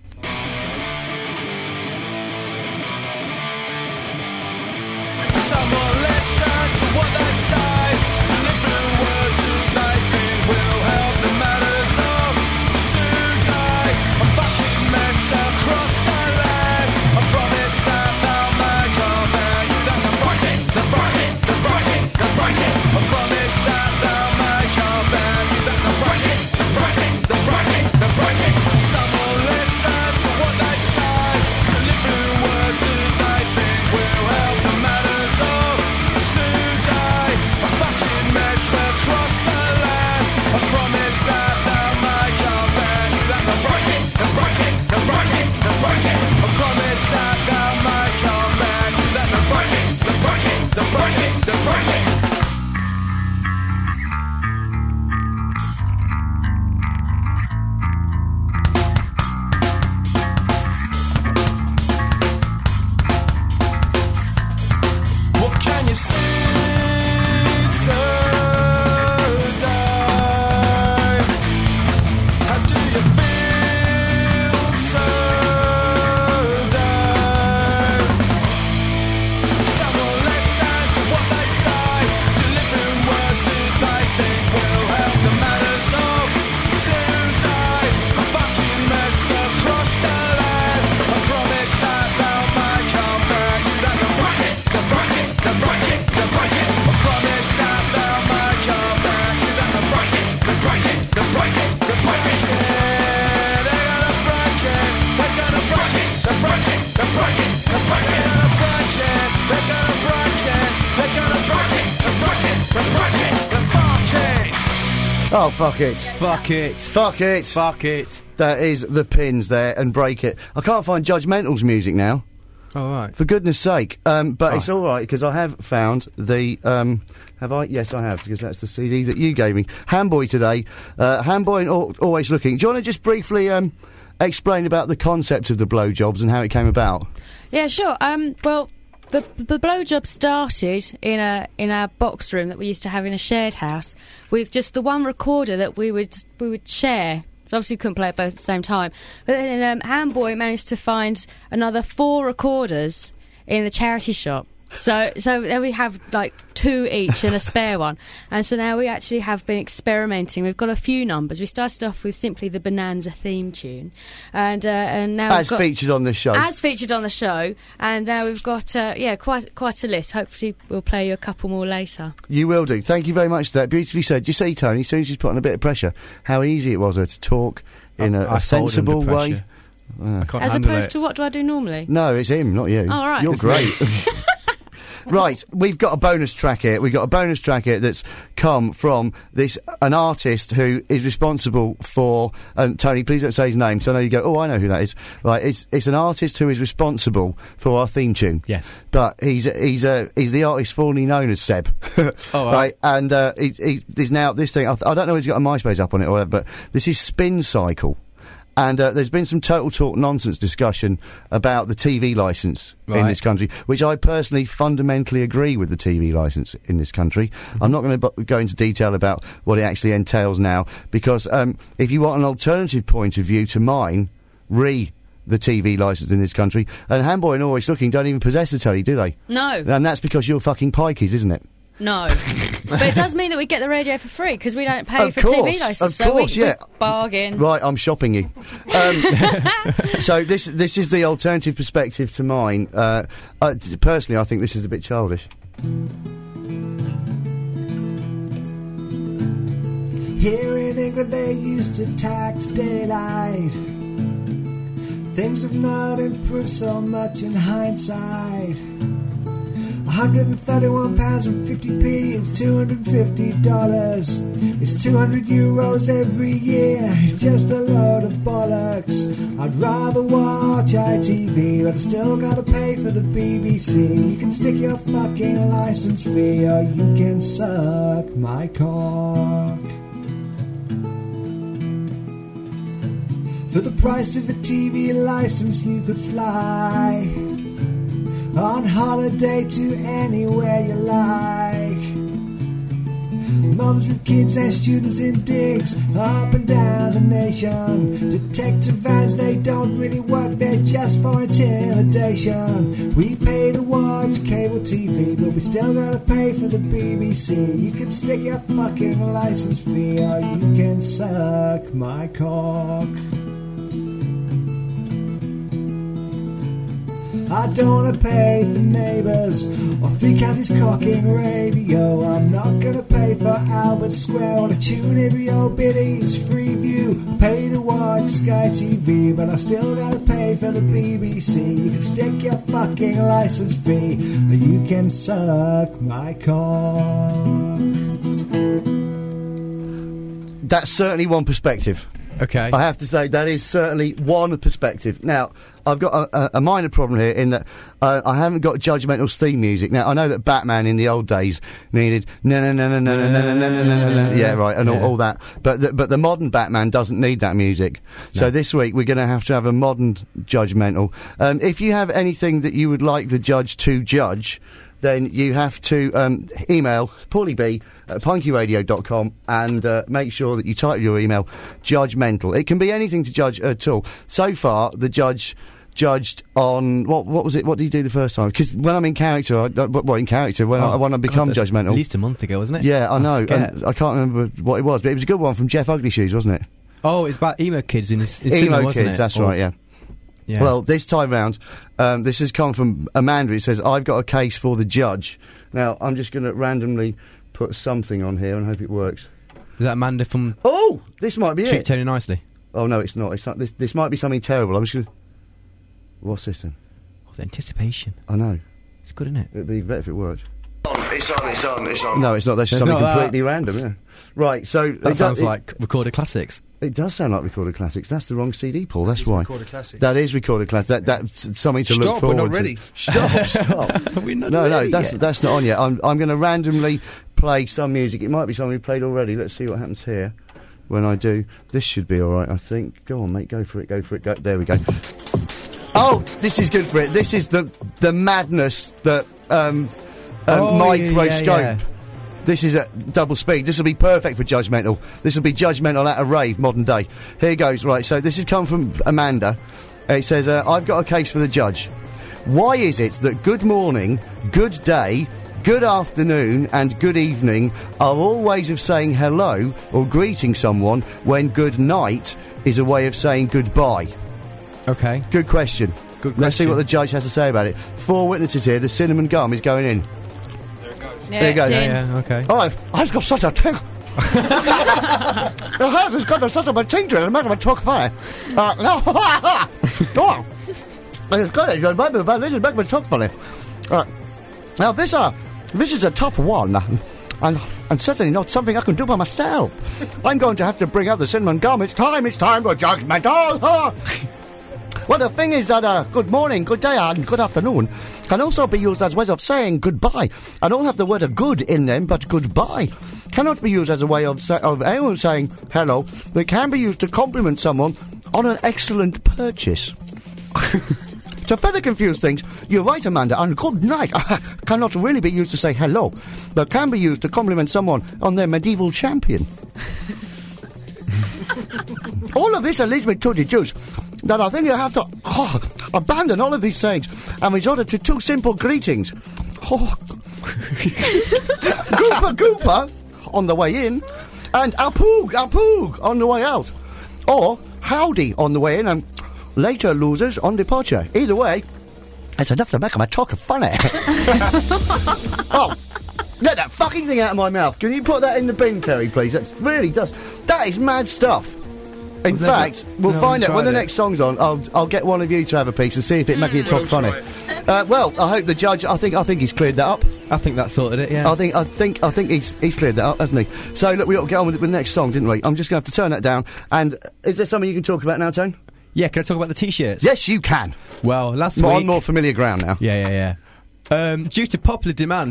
Speaker 3: Oh, fuck it.
Speaker 4: Fuck it.
Speaker 3: Fuck it.
Speaker 4: Fuck it.
Speaker 3: That is the Pins there, and Break It. I can't find Judgmental's music now.
Speaker 4: All right.
Speaker 3: For goodness sake. But it's all right, because I have found the... have I? Yes, I have, because that's the CD that you gave me. Handboy today. Handboy and Always Looking. Do you want to just briefly explain about the concept of the blowjobs and how it came about?
Speaker 6: Yeah, sure. Well, the blowjob started in our box room that we used to have in a shared house with just the one recorder that we would share. So obviously we couldn't play it both at the same time. But then Handboy managed to find another 4 recorders in the charity shop. So then we have like 2 each and a spare one. And so now we actually have been experimenting. We've got a few numbers. We started off with simply the Bonanza theme tune, and now
Speaker 3: as featured on this show.
Speaker 6: As featured on the show, and now we've got quite a list. Hopefully we'll play you a couple more later.
Speaker 3: You will do. Thank you very much for that. Beautifully said. You see, Tony, as soon as she's put on a bit of pressure, how easy it was her to talk in a sensible way.
Speaker 4: I can't
Speaker 6: As
Speaker 4: handle
Speaker 6: opposed
Speaker 4: it.
Speaker 6: to what do I do normally?
Speaker 3: No, it's him, not you.
Speaker 6: Oh, right.
Speaker 3: You're
Speaker 6: It's
Speaker 3: great. Right, we've got a bonus track here. We've got a bonus track here that's come from an artist who is responsible for... Tony, please don't say his name, because I know you go, oh, I know who that is. Right, it's an artist who is responsible for our theme tune.
Speaker 4: Yes.
Speaker 3: But he's the artist formerly known as Seb.
Speaker 4: Oh,
Speaker 3: right, and he's now this thing... I don't know if he's got a MySpace up on it or whatever, but this is Spin Cycle. And there's been some total talk nonsense discussion about the TV licence in this country, which I personally fundamentally agree with the TV licence in this country. I'm not going to go into detail about what it actually entails now, because if you want an alternative point of view to mine, the TV licence in this country, and Handboy and Always Looking don't even possess a telly, do they?
Speaker 6: No.
Speaker 3: And that's because you're fucking pikeys, isn't it?
Speaker 6: No. But it does mean that we get the radio for free, because we don't pay
Speaker 3: Of
Speaker 6: for
Speaker 3: course,
Speaker 6: TV licence.
Speaker 3: of course,
Speaker 6: we
Speaker 3: yeah.
Speaker 6: bargain.
Speaker 3: Right, I'm shopping you. So this is the alternative perspective to mine. Personally, I think this is a bit childish.
Speaker 7: Here in England they used to tax daylight. Things have not improved so much in hindsight. £131 and 50p is $250. It's 200 euros every year. It's just a load of bollocks. I'd rather watch ITV, but I still gotta pay for the BBC. You can stick your fucking licence fee, or you can suck my cock. For the price of a TV license you could fly on holiday to anywhere you like. Mums with kids and students in digs up and down the nation. Detective vans, they don't really work, they're just for intimidation. We pay to watch cable TV, but we still gotta pay for the BBC. You can stick your fucking license fee, or you can suck my cock. I don't wanna pay for Neighbours or Three Counties Cocking Radio. I'm not gonna pay for Albert Square or to tune every old Biddy's Free View. Pay to watch Sky TV, but I still gotta pay for the BBC. You can stick your fucking license fee, or you can suck my cock.
Speaker 3: That's certainly one perspective.
Speaker 4: Okay.
Speaker 3: I have to say, that is certainly one perspective. Now, I've got a minor problem here in that I haven't got Judgmental's theme music. Now, I know that Batman in the old days needed yeah, right, and all that. But the modern Batman doesn't need that music. No. So this week we're going to have a modern Judgmental. If you have anything that you would like the judge to judge, then you have to email Paulie B at punkyradio.com and make sure that you type your email Judgmental. It can be anything to judge at all. So far, the judge judged on what was it? What did he do the first time? Because when I'm in character, when I become judgmental,
Speaker 4: at least a month ago, wasn't it?
Speaker 3: Yeah, I know. And I can't remember what it was, but it was a good one from Jeff Ugly Shoes, wasn't it?
Speaker 4: Oh, it's about emo kids in
Speaker 3: emo
Speaker 4: cinema, wasn't
Speaker 3: kids.
Speaker 4: it?
Speaker 3: That's right. Yeah.
Speaker 4: Yeah.
Speaker 3: Well, this time round, this has come from Amanda. It says, I've got a case for the judge. Now, I'm just going to randomly put something on here and hope it works.
Speaker 4: Is that Amanda from...
Speaker 3: Oh! This might be
Speaker 4: Treat
Speaker 3: it.
Speaker 4: Tony Nicely?
Speaker 3: Oh, no, it's not. It's not. This might be something terrible. I'm just going to... What's this then?
Speaker 4: Oh, the anticipation.
Speaker 3: I know.
Speaker 4: It's good, isn't it?
Speaker 3: It'd be better if it worked.
Speaker 2: It's on.
Speaker 3: No, it's not. That's just
Speaker 4: It's
Speaker 3: something
Speaker 4: not that.
Speaker 3: completely random, yeah. Right, so...
Speaker 4: That sounds like Recorded Classics.
Speaker 3: It does sound like Recorded Classics. That's the wrong CD, Paul. That's why.
Speaker 5: Recorded Classics.
Speaker 3: That is Recorded Classics. That's something to look
Speaker 5: Stop,
Speaker 3: forward
Speaker 5: we're
Speaker 3: to.
Speaker 5: not ready.
Speaker 3: Stop.
Speaker 4: We're not
Speaker 3: No,
Speaker 4: ready
Speaker 3: that's
Speaker 4: yet.
Speaker 3: not on yet. I'm going to randomly play some music. It might be something we played already. Let's see what happens here when I do. This should be all right, I think. Go on, mate. Go for it. Go. There we go. Oh, this is good for it. This is the madness that Microscope.
Speaker 4: Yeah.
Speaker 3: This is at double speed. This will be perfect for Judgmental. This will be Judgmental at a rave, modern day. Here goes. Right, so this has come from Amanda. It says, I've got a case for the judge. Why is it that good morning, good day, good afternoon and good evening are all ways of saying hello or greeting someone when good night is a way of saying goodbye?
Speaker 4: Okay.
Speaker 3: Good question. Let's see what the judge has to say about it. 4 witnesses here. The cinnamon gum is going in. There you go.
Speaker 6: it's in.
Speaker 4: Yeah, okay.
Speaker 3: Oh, I've got such a tingle. Your house has got such a ting to it. I'm not going to talk funny. No. Oh. It's good. This is making me talk funny. Now, this is a tough one. And certainly not something I can do by myself. I'm going to have to bring out the cinnamon gum. It's time for Judgmental. Well, the thing is that good morning, good day, and good afternoon can also be used as ways of saying goodbye. I don't have the word good in them, but goodbye cannot be used as a way of anyone saying hello. But it can be used to compliment someone on an excellent purchase. To further confuse things, you're right, Amanda, and good night cannot really be used to say hello, but can be used to compliment someone on their medieval champion. All of this leads me to deduce that I think you have to abandon all of these sayings and resort to 2 simple greetings. Gooper, gooper on the way in, and apoog on the way out. Or howdy on the way in and later losers on departure. Either way, it's enough to make them talk funny. Oh, get that fucking thing out of my mouth. Can you put that in the bin, Terry, please? That really does. That is mad stuff. In fact, we'll find out when the next song's on. I'll get one of you to have a piece and see if it makes you talk funny. Well, I hope the judge. I think he's cleared that up.
Speaker 4: I think that sorted it. Yeah.
Speaker 3: I think he's cleared that up, hasn't he? So look, we ought to get on with the next song, didn't we? I'm just going to have to turn that down. And is there something you can talk about now, Tone?
Speaker 4: Yeah, can I talk about the T-shirts?
Speaker 3: Yes, you can.
Speaker 4: Well, last
Speaker 3: I'm
Speaker 4: week...
Speaker 3: on more familiar ground now.
Speaker 4: Yeah. Due to popular demand,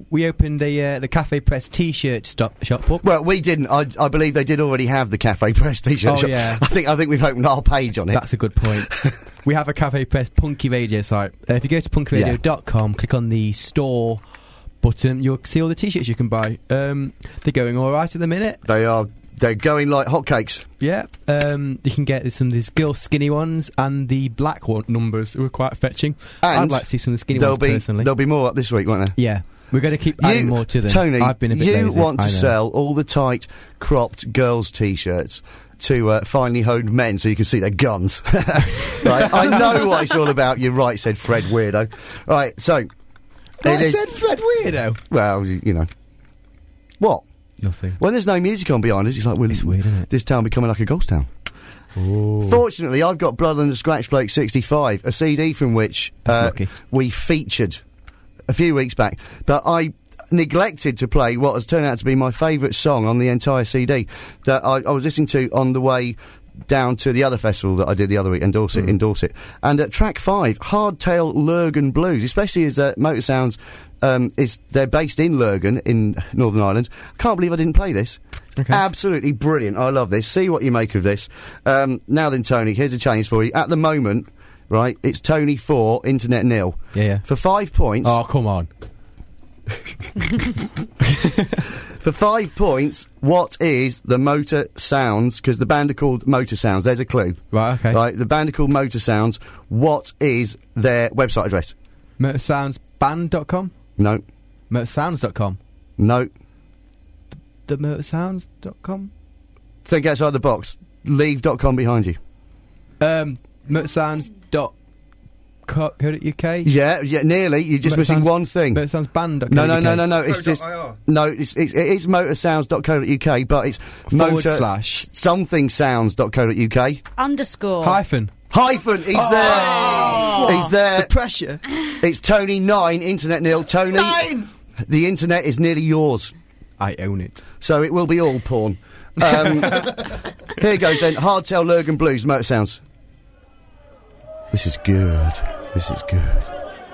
Speaker 4: we opened the Cafe Press T-shirt shop up.
Speaker 3: Well, we didn't. I believe they did already have the Cafe Press T-shirt
Speaker 4: Oh,
Speaker 3: shop.
Speaker 4: yeah.
Speaker 3: I think we've opened our page on it.
Speaker 4: That's a good point. We have a Cafe Press Punky Radio site. If you go to punkyradio.com, click on the store button, you'll see all the T-shirts you can buy. They're going all right at the minute.
Speaker 3: They're going like hotcakes.
Speaker 4: Yeah. You can get some of these girl skinny ones and the black one numbers who are quite fetching.
Speaker 3: And
Speaker 4: I'd like to see some of the skinny ones personally.
Speaker 3: There'll be more up this week, won't there?
Speaker 4: Yeah. We're going to keep adding more to them.
Speaker 3: Tony,
Speaker 4: I've been a bit
Speaker 3: you
Speaker 4: lazy,
Speaker 3: want to
Speaker 4: I know.
Speaker 3: sell all the tight, cropped girls' T-shirts to finely honed men so you can see their guns. Right, I know what it's all about. You're right, said Fred Weirdo. Right, so...
Speaker 4: I said Fred Weirdo.
Speaker 3: Well, you know. What?
Speaker 4: Nothing.
Speaker 3: When there's no music on behind us, it's like,
Speaker 4: It's weird, isn't it?
Speaker 3: This town becoming like a ghost town.
Speaker 4: Ooh.
Speaker 3: Fortunately, I've got Blood on the Scratch Plate 65, a CD from which
Speaker 4: That's lucky.
Speaker 3: we featured a few weeks back. But I neglected to play what has turned out to be my favourite song on the entire CD that I was listening to on the way down to the other festival that I did the other week in Dorset. And at track 5, Hardtail Lurgan Blues, especially as Motor Sounds, they're based in Lurgan in Northern Ireland. I can't believe I didn't play this.
Speaker 4: Okay.
Speaker 3: Absolutely brilliant. I love this. See what you make of this. Now then, Tony, here's a challenge for you. At the moment, right, it's Tony 4, Internet 0.
Speaker 4: Yeah.
Speaker 3: For 5 points...
Speaker 4: Oh, come on.
Speaker 3: For 5 points, what is the Motor Sounds? Because the band are called Motor Sounds. There's a clue.
Speaker 4: Right, okay.
Speaker 3: Right, the band are called Motor Sounds. What is their website address?
Speaker 4: Motorsoundsband.com?
Speaker 3: No.
Speaker 4: Motorsounds.com?
Speaker 3: No.
Speaker 4: The Motorsounds.com?
Speaker 3: Think outside the box. Leave.com behind you.
Speaker 4: Motorsounds.co.uk?
Speaker 3: Yeah, nearly. You're just missing one thing.
Speaker 4: Motorsoundsband.co.uk?
Speaker 3: No. It's just... No, it is motorsounds.co.uk, but it's /somethingsounds.co.uk.
Speaker 6: Underscore.
Speaker 4: Hyphen.
Speaker 3: Hyphen, he's there. He's there.
Speaker 4: The pressure.
Speaker 3: It's Tony 9, Internet 0. Tony,
Speaker 4: 9!
Speaker 3: The internet is nearly yours,
Speaker 4: I own it.
Speaker 3: so it will be all porn. Here goes then. Hardtail Lurgan Blues, Motor Sounds. This is good. This is good.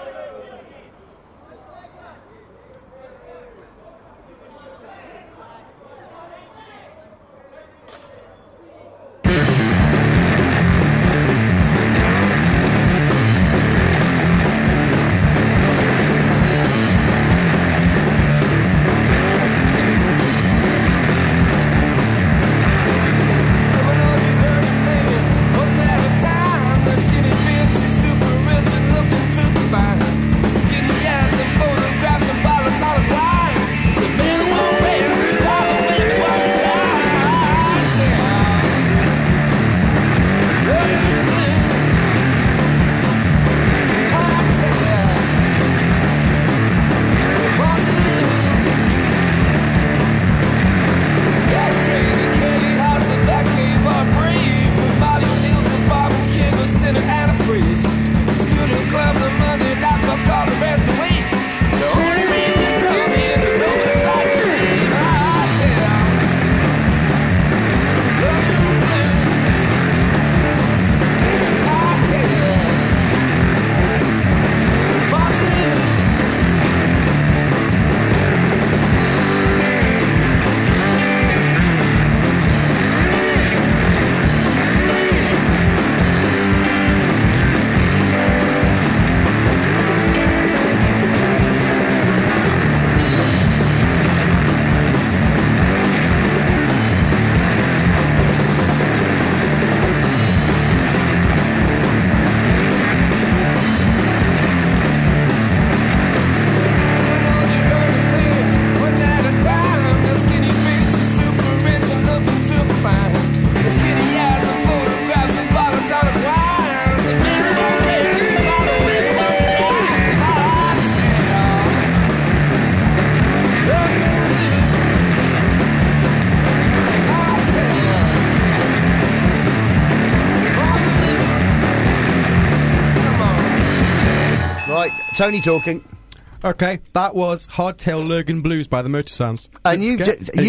Speaker 3: Tony talking.
Speaker 4: Okay, that was Hardtail Lurgan Blues by the Motor Sounds.
Speaker 3: And you've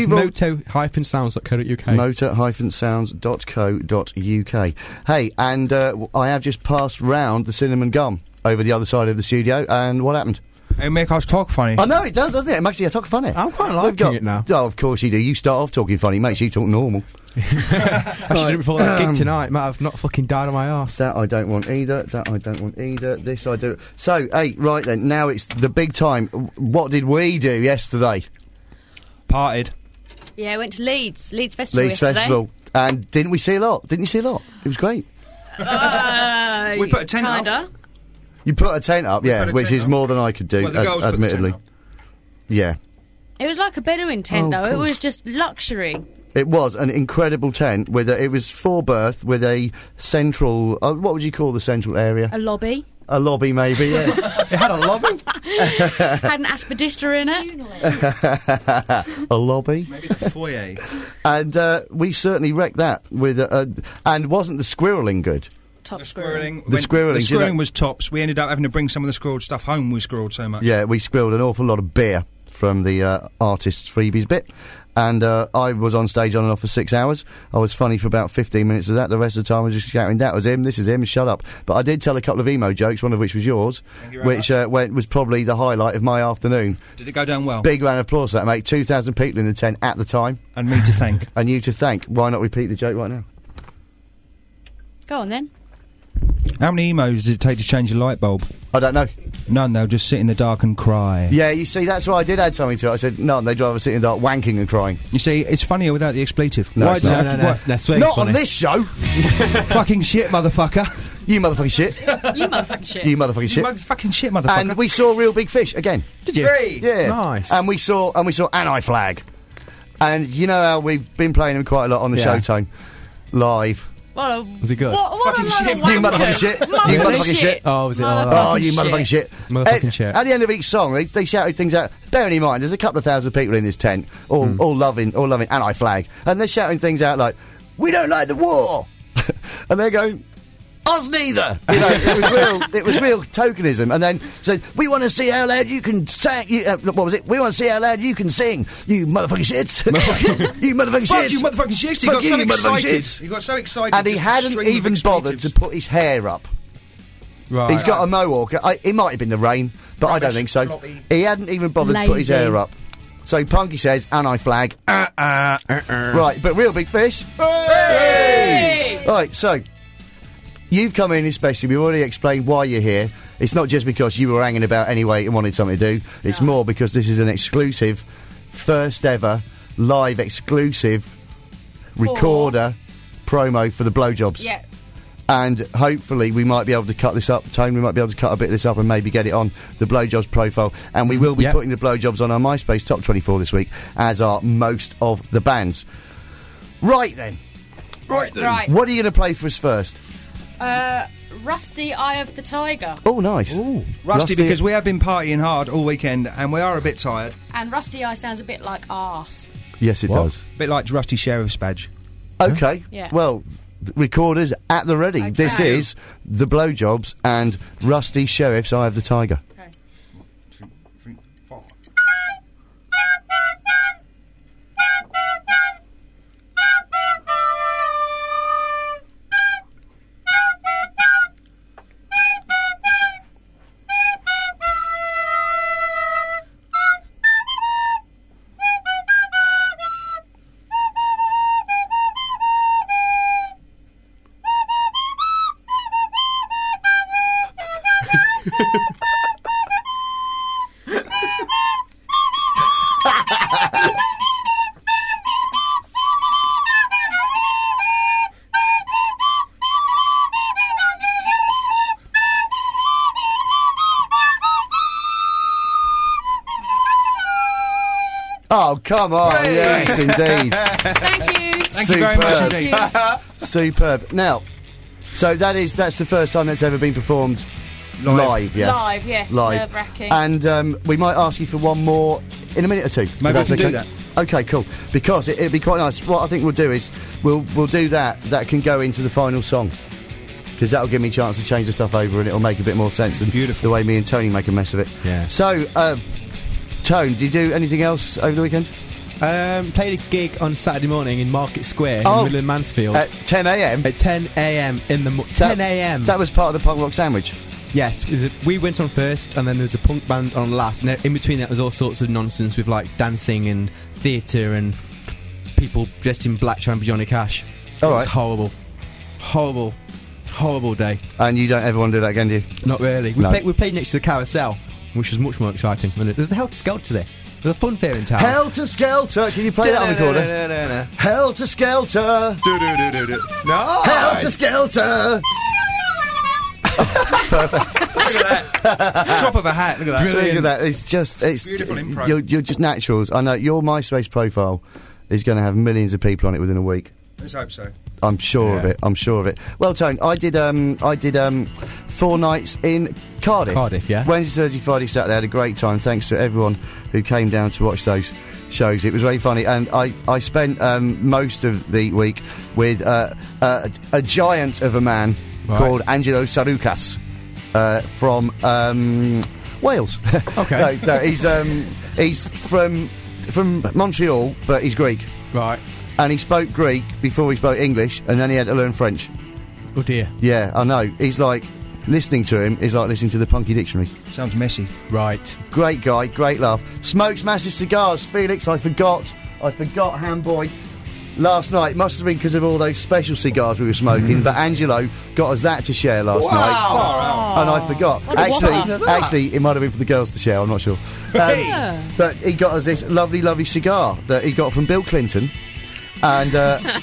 Speaker 4: moto-sounds.co.uk.
Speaker 3: Motor-sounds.co.uk. Hey, and I have just passed round the cinnamon gum over the other side of the studio, and what happened?
Speaker 5: It make us talk funny.
Speaker 3: I know it does, doesn't it? It makes you talk funny.
Speaker 4: I'm quite
Speaker 3: We've
Speaker 4: liking it now.
Speaker 3: Oh, of course you do. You start off talking funny, makes you talk normal.
Speaker 4: I should do it before that gig tonight. Might have not fucking died on my arse.
Speaker 3: That I don't want either. That I don't want either. This I do. So, hey, right then. Now it's the big time. What did we do yesterday?
Speaker 5: Partied.
Speaker 6: Yeah, I went to Leeds Festival
Speaker 3: Leeds
Speaker 6: yesterday.
Speaker 3: Festival. And didn't we see a lot? Didn't you see a lot? It was great.
Speaker 5: We put a tent up.
Speaker 6: kinda.
Speaker 3: You put a tent up, yeah,
Speaker 5: put a
Speaker 3: which
Speaker 5: tent
Speaker 3: is
Speaker 5: up.
Speaker 3: more than I could do,
Speaker 5: Well, the girls put the tent
Speaker 3: admittedly.
Speaker 5: up.
Speaker 3: Yeah.
Speaker 6: It was like a Bedouin tent,
Speaker 3: Oh, of
Speaker 6: though. It
Speaker 3: course.
Speaker 6: was just luxury.
Speaker 3: It was an incredible tent with it was 4 berth with a central. What would you call the central area?
Speaker 6: A lobby.
Speaker 3: A lobby, maybe. Yeah.
Speaker 4: It had a lobby.
Speaker 6: Had an aspidistra in it.
Speaker 3: A lobby.
Speaker 5: Maybe the foyer.
Speaker 3: And we certainly wrecked that with. And wasn't the squirreling good?
Speaker 6: Top
Speaker 5: The
Speaker 6: squirrel.
Speaker 5: squirreling.
Speaker 3: The squirreling,
Speaker 5: The
Speaker 3: do you know-
Speaker 5: squirreling was tops. We ended up having to bring some of the squirreled stuff home. We squirreled so much.
Speaker 3: Yeah, we spilled an awful lot of beer from the artist's freebies bit. And I was on stage on and off for 6 hours. I was funny for about 15 minutes of that. The rest of the time I was just shouting, that was him, this is him, shut up. But I did tell a couple of emo jokes, one of which was yours,
Speaker 5: Thank you very
Speaker 3: which was probably the highlight of my afternoon.
Speaker 5: Did it go down well?
Speaker 3: Big round of applause for that, mate. 2,000 people in the tent at the time.
Speaker 5: And me to thank.
Speaker 3: And you to thank. Why not repeat the joke right now?
Speaker 6: Go on, then.
Speaker 5: How many emos does it take to change a light bulb?
Speaker 3: I don't know.
Speaker 5: None. They'll just sit in the dark and cry.
Speaker 3: Yeah, you see, that's why I did add something to it. I said, no, they'd rather sit in the dark wanking and crying.
Speaker 5: You see, it's funnier without the expletive.
Speaker 3: No,
Speaker 5: Why
Speaker 3: it's
Speaker 5: does it
Speaker 3: not.
Speaker 5: have to-
Speaker 4: No,
Speaker 5: what?
Speaker 4: that's swearing's
Speaker 3: Not on
Speaker 4: funny.
Speaker 3: this show!
Speaker 5: Fucking shit, motherfucker.
Speaker 3: You motherfucking shit.
Speaker 6: You motherfucking shit.
Speaker 3: You motherfucking
Speaker 5: You
Speaker 3: shit.
Speaker 5: motherfucking shit, motherfucker.
Speaker 3: And we saw Real Big Fish again.
Speaker 4: Did you?
Speaker 3: Yeah.
Speaker 4: Nice.
Speaker 3: And we saw Anti Flag. And you know how we've been playing them quite a lot on the
Speaker 4: Yeah.
Speaker 3: Showtime live.
Speaker 6: What a,
Speaker 4: Was it good?
Speaker 6: What
Speaker 5: Fucking
Speaker 6: a
Speaker 5: shit.
Speaker 6: load of
Speaker 3: You motherfucking
Speaker 6: wankers.
Speaker 3: shit. You motherfucking shit.
Speaker 4: Oh, was it?
Speaker 3: Oh, you
Speaker 6: Motherfucking
Speaker 3: motherfucking shit.
Speaker 4: Motherfucking shit.
Speaker 3: At the end of each song, they shouted things out. Bearing in mind, there's a couple of thousand people in this tent, all loving Anti-Flag. And they're shouting things out like, we don't like the war. And they're going, us neither. You know, it was real tokenism. And then said, we want to see how loud you can sing. What was it? We want to see how loud you can sing. You motherfucking shits. You motherfucking
Speaker 5: Fuck
Speaker 3: shits.
Speaker 5: you, motherfucking shit. He
Speaker 3: Fuck
Speaker 5: got
Speaker 3: you,
Speaker 5: so
Speaker 3: you motherfucking
Speaker 5: excited.
Speaker 3: shits.
Speaker 5: He got so excited.
Speaker 3: And he
Speaker 5: just a
Speaker 3: hadn't
Speaker 5: string of
Speaker 3: even bothered to
Speaker 5: expletives.
Speaker 3: put his hair up.
Speaker 4: Right.
Speaker 3: He's got a mohawk. It might have been the rain, but I don't
Speaker 5: Rubbish,
Speaker 3: think so.
Speaker 5: floppy.
Speaker 3: He hadn't even bothered to put his
Speaker 6: Lazy.
Speaker 3: hair up. So Punky says, Anti-Flag. Right, but Real Big Fish.
Speaker 6: Hey!
Speaker 3: Right, so you've come in especially. We've already explained why you're here. It's not just because you were hanging about anyway and wanted something to do. It's more because this is an exclusive, first ever, live exclusive recorder promo for the Blowjobs.
Speaker 6: Yeah.
Speaker 3: And hopefully we might be able to cut this up. Tone, we might be able to cut a bit of this up and maybe get it on the Blowjobs profile. And we will be
Speaker 4: Yep.
Speaker 3: putting the Blowjobs on our MySpace Top 24 this week, as are most of the bands. Right then.
Speaker 6: Right.
Speaker 3: What are you going to play for us first?
Speaker 6: Rusty Eye of the Tiger.
Speaker 3: Oh, nice.
Speaker 5: Rusty, because we have been partying hard all weekend and we are a bit tired.
Speaker 6: And Rusty Eye sounds a bit like arse.
Speaker 3: Yes, it does.
Speaker 5: A bit like Rusty Sheriff's Badge.
Speaker 3: Okay.
Speaker 6: Yeah.
Speaker 3: Well, recorders at the ready.
Speaker 6: Okay.
Speaker 3: This is the Blowjobs and Rusty Sheriff's Eye of the Tiger.
Speaker 6: Okay.
Speaker 3: Oh, come on. Yes, indeed.
Speaker 6: Thank you.
Speaker 5: Thank you very much
Speaker 3: Superb.
Speaker 5: indeed.
Speaker 3: Superb. Now, so that's the first time that's ever been performed live, yeah?
Speaker 6: Live, yes.
Speaker 3: Live.
Speaker 6: Nerve-wracking.
Speaker 3: And we might ask you for one more in a minute or two. if
Speaker 5: Maybe we
Speaker 3: that's
Speaker 5: can do
Speaker 3: okay.
Speaker 5: that.
Speaker 3: Okay, cool. Because it'd be quite nice. What I think we'll do is we'll do that. That can go into the final song. Because that'll give me a chance to change the stuff over and it'll make a bit more sense than
Speaker 5: Beautiful.
Speaker 3: the way me and Tony make a mess of it.
Speaker 4: Yeah.
Speaker 3: So, Tone, did you do anything else over the weekend?
Speaker 4: Played a gig on Saturday morning in Market Square in the
Speaker 3: Oh.
Speaker 4: middle of Mansfield
Speaker 3: At 10 a.m.?
Speaker 4: at 10 a.m. in the 10 a.m.
Speaker 3: That was part of the punk rock sandwich.
Speaker 4: Yes, we went on first, and then there was a punk band on last, and in between that was all sorts of nonsense with like dancing and theatre and people dressed in black trying to be Johnny Cash.
Speaker 3: All
Speaker 4: It was
Speaker 3: right.
Speaker 4: horrible day.
Speaker 3: And you don't ever want to do that again, do you?
Speaker 4: Not really.
Speaker 3: No.
Speaker 4: We played next to the carousel, which was much more exciting. There's a Helter Skelter there. There's a fun fair in town.
Speaker 3: Helter Skelter. Can you play that on the recorder? Helter Skelter.
Speaker 4: No.
Speaker 3: Helter Skelter.
Speaker 5: Drop of a hat. Look at that.
Speaker 3: Look at that. It's just. It's
Speaker 5: Beautiful improv.
Speaker 3: You're just naturals. I know your MySpace profile is going to have millions of people on it within a week.
Speaker 5: Let's hope so.
Speaker 3: I'm sure of
Speaker 5: Yeah.
Speaker 3: it. I'm sure of it. Well, Tone, I did 4 nights in Cardiff.
Speaker 4: Cardiff, yeah.
Speaker 3: Wednesday, Thursday, Friday, Saturday. I had a great time. Thanks to everyone who came down to watch those shows. It was very funny, and I spent most of the week with a giant of a man
Speaker 4: Right.
Speaker 3: called Angelo Saroukas from Wales.
Speaker 4: Okay.
Speaker 3: no, he's from Montreal, but he's Greek.
Speaker 4: Right.
Speaker 3: And he spoke Greek before he spoke English, and then he had to learn French.
Speaker 4: Oh dear.
Speaker 3: Yeah, I know. He's like, listening to him is like listening to the Punky Dictionary.
Speaker 5: Sounds messy.
Speaker 4: Right.
Speaker 3: Great guy, great laugh. Smokes massive cigars. Felix, I forgot Handboy. Last night, must have been because of all those special cigars we were smoking, but Angelo got us that to share last night. And I forgot.
Speaker 6: What a whopper.
Speaker 3: Actually, it might have been for the girls to share, I'm not sure.
Speaker 6: Yeah.
Speaker 3: But he got us this lovely, lovely cigar that he got from Bill Clinton. And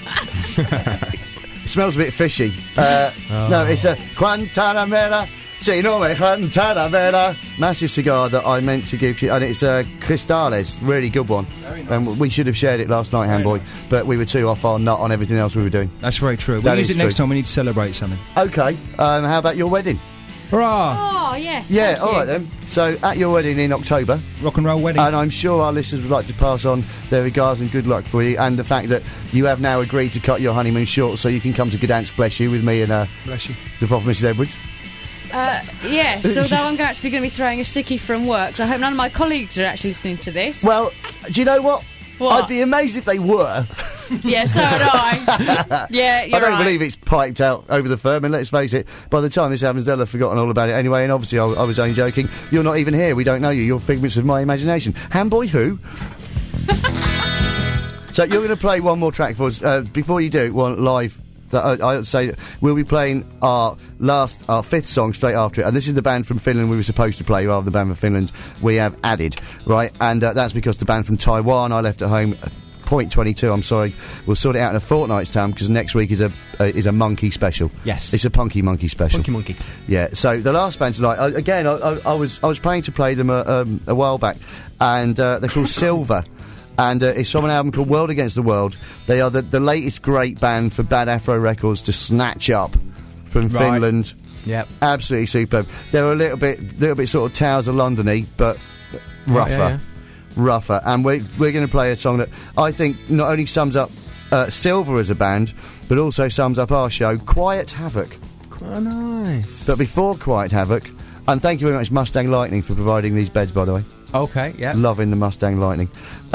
Speaker 3: it smells a bit fishy. No, it's a Guantanamera. Si no me Guantanamera. Massive cigar that I meant to give you. And it's a Cristales. Really good one.
Speaker 5: Very nice.
Speaker 3: And we should have shared it last night, Handboy. But we were too off our nut on everything else we were doing.
Speaker 5: That's very true.
Speaker 3: That
Speaker 5: We'll use
Speaker 3: is
Speaker 5: it next
Speaker 3: true.
Speaker 5: time. We need to celebrate something.
Speaker 3: Okay. How about your wedding?
Speaker 5: Hurrah!
Speaker 6: Oh, yes.
Speaker 3: Yeah,
Speaker 6: thank
Speaker 3: all
Speaker 6: you.
Speaker 3: right then. So, at your wedding in October,
Speaker 5: Rock and roll wedding.
Speaker 3: and I'm sure our listeners would like to pass on their regards and good luck for you, and the fact that you have now agreed to cut your honeymoon short so you can come to Gdansk, bless you, with me and
Speaker 5: Bless you.
Speaker 3: the proper Mrs. Edwards.
Speaker 6: Yes, although I'm actually going to be throwing a sickie from work, so I hope none of my colleagues are actually listening to this.
Speaker 3: Well, do you know what?
Speaker 6: What?
Speaker 3: I'd be amazed if they were.
Speaker 6: Yeah, so would I. Yeah, you're
Speaker 3: I don't
Speaker 6: right.
Speaker 3: believe it's piped out over the firm, and let's face it, by the time this happens, they'll have forgotten all about it anyway, and obviously I was only joking. You're not even here, we don't know you, you're figments of my imagination. Handboy who? So you're going to play one more track for us. Before you do, one live, I would say we'll be playing our fifth song straight after it, and this is the band from Finland we were supposed to play, rather than the band from Finland we have added, right? And that's because the band from Taiwan I left at home. Point 22, I'm sorry. We'll sort it out in a fortnight's time because next week is a monkey special.
Speaker 4: Yes.
Speaker 3: It's a punky monkey special.
Speaker 4: Punky Monkey.
Speaker 3: Yeah. So the last band tonight, I was planning to play them a while back, and they're called Silver, and it's from an album called World Against the World. They are the latest great band for Bad Afro Records to snatch up from
Speaker 4: Right.
Speaker 3: Finland.
Speaker 4: Yep.
Speaker 3: Absolutely superb. They're a little bit sort of Towers of London-y, but rougher.
Speaker 4: yeah.
Speaker 3: Rougher, and we're going to play a song that I think not only sums up Silver as a band, but also sums up our show, Quiet Havoc.
Speaker 4: Quite nice.
Speaker 3: But before Quiet Havoc, and thank you very much, Mustang Lightning, for providing these beds, by the way.
Speaker 4: Okay, yeah.
Speaker 3: Loving the Mustang Lightning.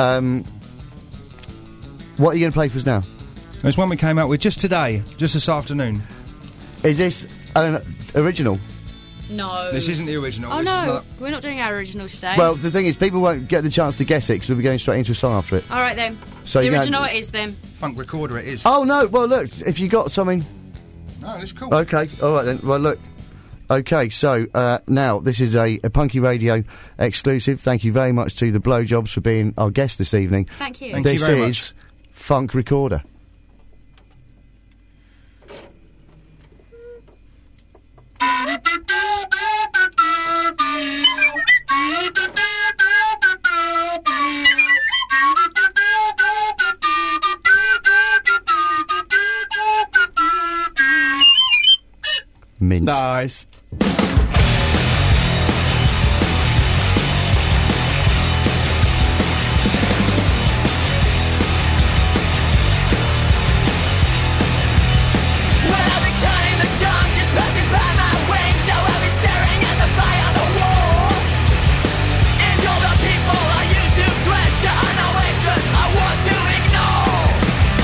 Speaker 3: What are you going to play for us now?
Speaker 5: There's one we came out with just today, just this afternoon.
Speaker 3: Is this an original?
Speaker 6: No.
Speaker 5: This isn't the original.
Speaker 6: Oh,
Speaker 5: this is
Speaker 6: no.
Speaker 5: another-
Speaker 6: We're not doing our original today.
Speaker 3: Well, the thing is, people won't get the chance to guess it, because we'll be going straight into a song after it.
Speaker 6: All right, then.
Speaker 3: So
Speaker 6: the
Speaker 3: you're gonna-
Speaker 6: original it is, then.
Speaker 5: Funk recorder it is.
Speaker 3: Oh, no, well, look, if you got something...
Speaker 5: No, that's cool.
Speaker 3: Okay, all right then. Well, look. Okay, so now this is a Punky Radio exclusive. Thank you very much to the Blowjobs for being our guest this evening.
Speaker 6: Thank you.
Speaker 5: Thank you
Speaker 3: This
Speaker 5: very
Speaker 3: is Funk Recorder. Mint.
Speaker 4: Nice.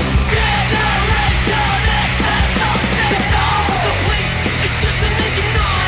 Speaker 8: It's just a making noise.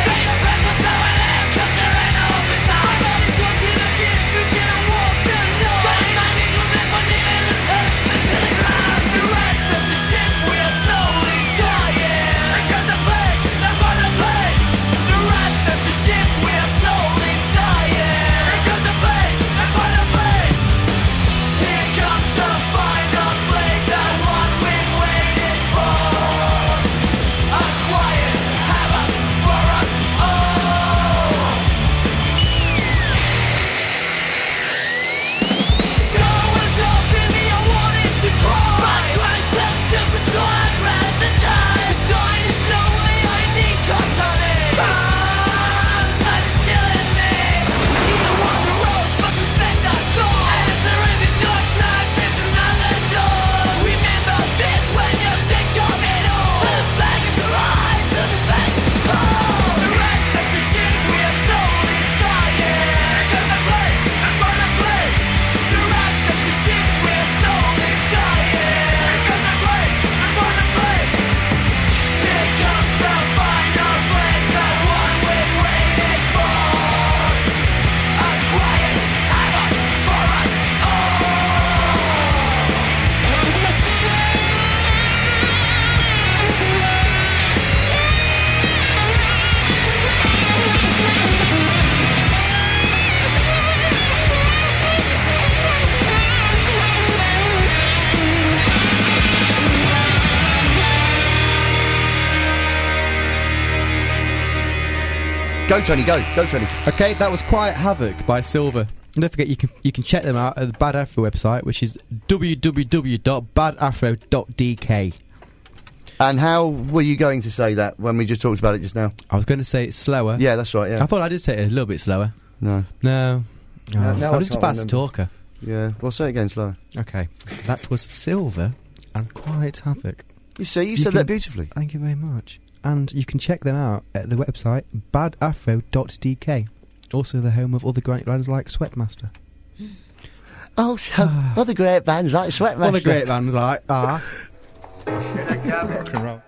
Speaker 3: Go, Tony, go, Tony.
Speaker 4: Okay, that was Quiet Havoc by Silver. And don't forget, you can check them out at the Bad Afro website, which is www.badafro.dk.
Speaker 3: And how were you going to say that when we just talked about it just now?
Speaker 4: I was going to say it slower.
Speaker 3: Yeah, that's right, yeah.
Speaker 4: I thought I did say it a little bit slower.
Speaker 3: No.
Speaker 4: No.
Speaker 3: Now I
Speaker 4: I'm just a
Speaker 3: can't
Speaker 4: fast
Speaker 3: remember.
Speaker 4: talker.
Speaker 3: Yeah, well, say it again slower.
Speaker 4: Okay, that was Silver and Quiet Havoc.
Speaker 3: You see, you said that beautifully.
Speaker 4: Thank you very much. And you can check them out at the website badafro.dk. Also the home of other great bands like Sweatmaster.
Speaker 3: Oh, so other great bands like Sweatmaster.
Speaker 4: Other great bands like
Speaker 5: Rock and roll.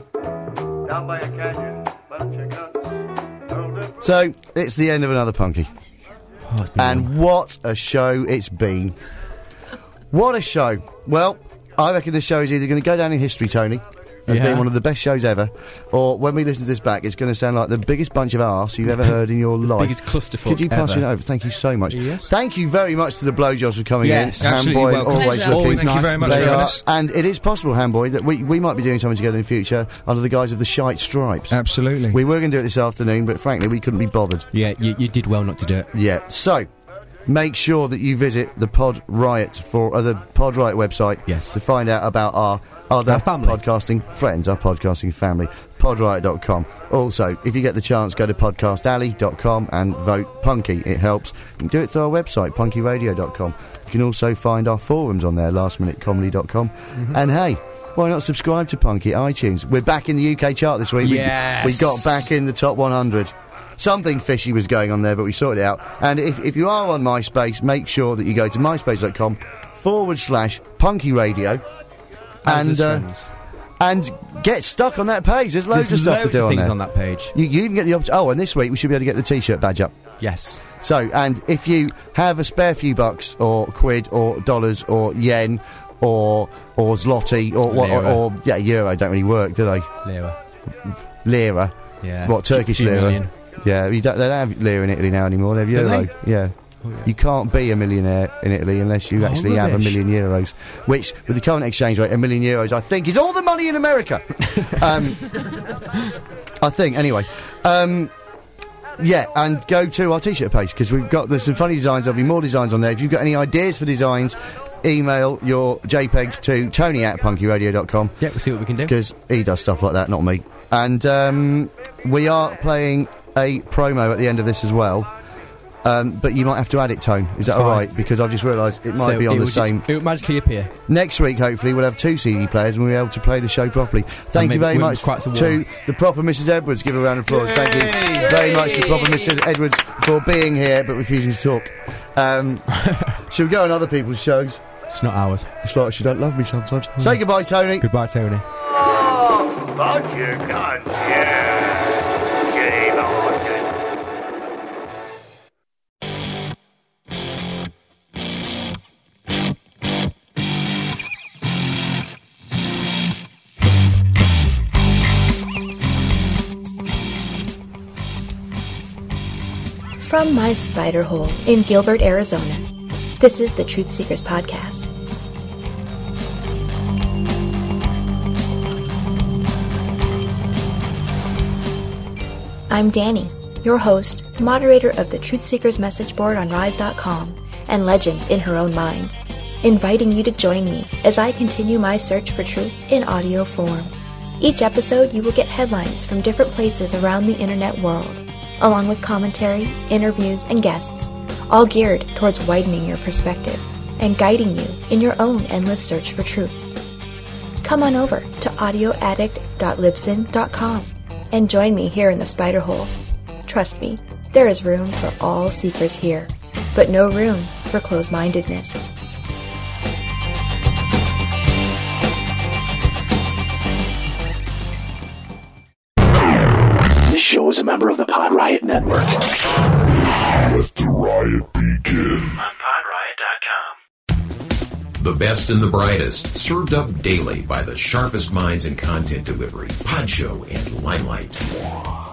Speaker 3: So, it's the end of another Punky.
Speaker 4: Oh, it's been
Speaker 3: And what a show it's been. What a show. Well, I reckon this show is either going to go down in history, Tony, as
Speaker 4: Yeah.
Speaker 3: being one of the best shows ever, or when we listen to this back, it's going to sound like the biggest bunch of arse you've ever heard in your life.
Speaker 4: biggest clusterfuck
Speaker 3: Could you pass
Speaker 4: ever.
Speaker 3: it over? Thank you so much.
Speaker 4: Yes.
Speaker 3: Thank you very much to the Blowjobs for coming
Speaker 4: Yes.
Speaker 3: in.
Speaker 5: Absolutely
Speaker 3: Handboy,
Speaker 5: welcome.
Speaker 3: always
Speaker 6: Pleasure.
Speaker 3: looking.
Speaker 4: Always
Speaker 5: Thank you
Speaker 4: nice
Speaker 5: very
Speaker 4: to
Speaker 5: much
Speaker 3: They
Speaker 5: for having
Speaker 3: are,
Speaker 5: us.
Speaker 3: and it is possible, Handboy, that we might be doing something together in future under the guise of the Shite Stripes.
Speaker 5: Absolutely.
Speaker 3: We were going to do it this afternoon, but frankly, we couldn't be bothered.
Speaker 4: Yeah, you did well not to do it.
Speaker 3: Yeah, so make sure that you visit the Pod Riot the Pod Riot website.
Speaker 4: Yes.
Speaker 3: To find out about our other
Speaker 4: Our family.
Speaker 3: podcasting friends, our podcasting family. Podriot.com. Also, if you get the chance, go to podcastalley.com and vote Punky. It helps. You can do it through our website, punkyradio.com. You can also find our forums on there, lastminutecomedy.com. And hey, why not subscribe to Punky at iTunes? We're back in the UK chart this week.
Speaker 4: Yes.
Speaker 3: We got back in the top 100. Something fishy was going on there, but we sorted it out. And if you are on MySpace, make sure that you go to myspace.com/Punky Radio and get stuck on that page. There's loads
Speaker 4: There's
Speaker 3: of stuff to
Speaker 4: loads
Speaker 3: do
Speaker 4: of
Speaker 3: on
Speaker 4: things
Speaker 3: there.
Speaker 4: on that page.
Speaker 3: You even get the option. Oh, and this week we should be able to get the T-shirt badge up.
Speaker 4: Yes.
Speaker 3: So, and if you have a spare few bucks or quid or dollars or yen or zloty or what
Speaker 4: Lira.
Speaker 3: or yeah, euro don't really work, do they? Lira.
Speaker 4: Yeah.
Speaker 3: What, Turkish
Speaker 4: Few
Speaker 3: lira?
Speaker 4: million.
Speaker 3: Yeah, they don't have lira in Italy now anymore. They have euro.
Speaker 4: they?
Speaker 3: Yeah.
Speaker 4: Oh, yeah.
Speaker 3: You can't be a millionaire in Italy unless you actually have
Speaker 4: rubbish.
Speaker 3: €1 million, which, with the current exchange rate, €1 million, I think, is all the money in America. I think, anyway. Yeah, and go to our T-shirt page, because there's some funny designs. There'll be more designs on there. If you've got any ideas for designs, email your JPEGs to tony@punkyradio.com.
Speaker 4: Yeah, we'll see what we can do.
Speaker 3: Because he does stuff like that, not me. And we are playing a promo at the end of this as well. But you might have to add it, Tone. Is that
Speaker 4: Fine.
Speaker 3: all right? Because I've just realised it might be on the same.
Speaker 4: It will magically appear.
Speaker 3: Next week, hopefully, we'll have 2 CD players and we'll be able to play the show properly. Thank you
Speaker 4: maybe
Speaker 3: very
Speaker 4: we'll
Speaker 3: much
Speaker 4: quite some
Speaker 3: to
Speaker 4: warm.
Speaker 3: the proper Mrs. Edwards. Give her a round of applause. Thank you very much to proper Mrs. Edwards for being here but refusing to talk. She'll go on other people's shows.
Speaker 4: It's not ours.
Speaker 3: It's like she don't love me sometimes. Say goodbye, Tony.
Speaker 4: Goodbye, Tony.
Speaker 1: Bunch of cunts, yeah. Shame Austin.
Speaker 8: From my spider hole in Gilbert, Arizona, this is the Truth Seekers Podcast. I'm Danny, your host, moderator of the Truth Seekers message board on Rise.com, and legend in her own mind, inviting you to join me as I continue my search for truth in audio form. Each episode, you will get headlines from different places around the internet world, along with commentary, interviews, and guests, all geared towards widening your perspective and guiding you in your own endless search for truth. Come on over to audioaddict.libsyn.com and join me here in the spider hole. Trust me, there is room for all seekers here, but no room for closed-mindedness.
Speaker 1: This show is a member of the Pod Riot Network.
Speaker 2: Let the riot begin.
Speaker 1: On PodRiot.com.
Speaker 9: The best and the brightest, served up daily by the sharpest minds in content delivery, Pod Show and Limelight.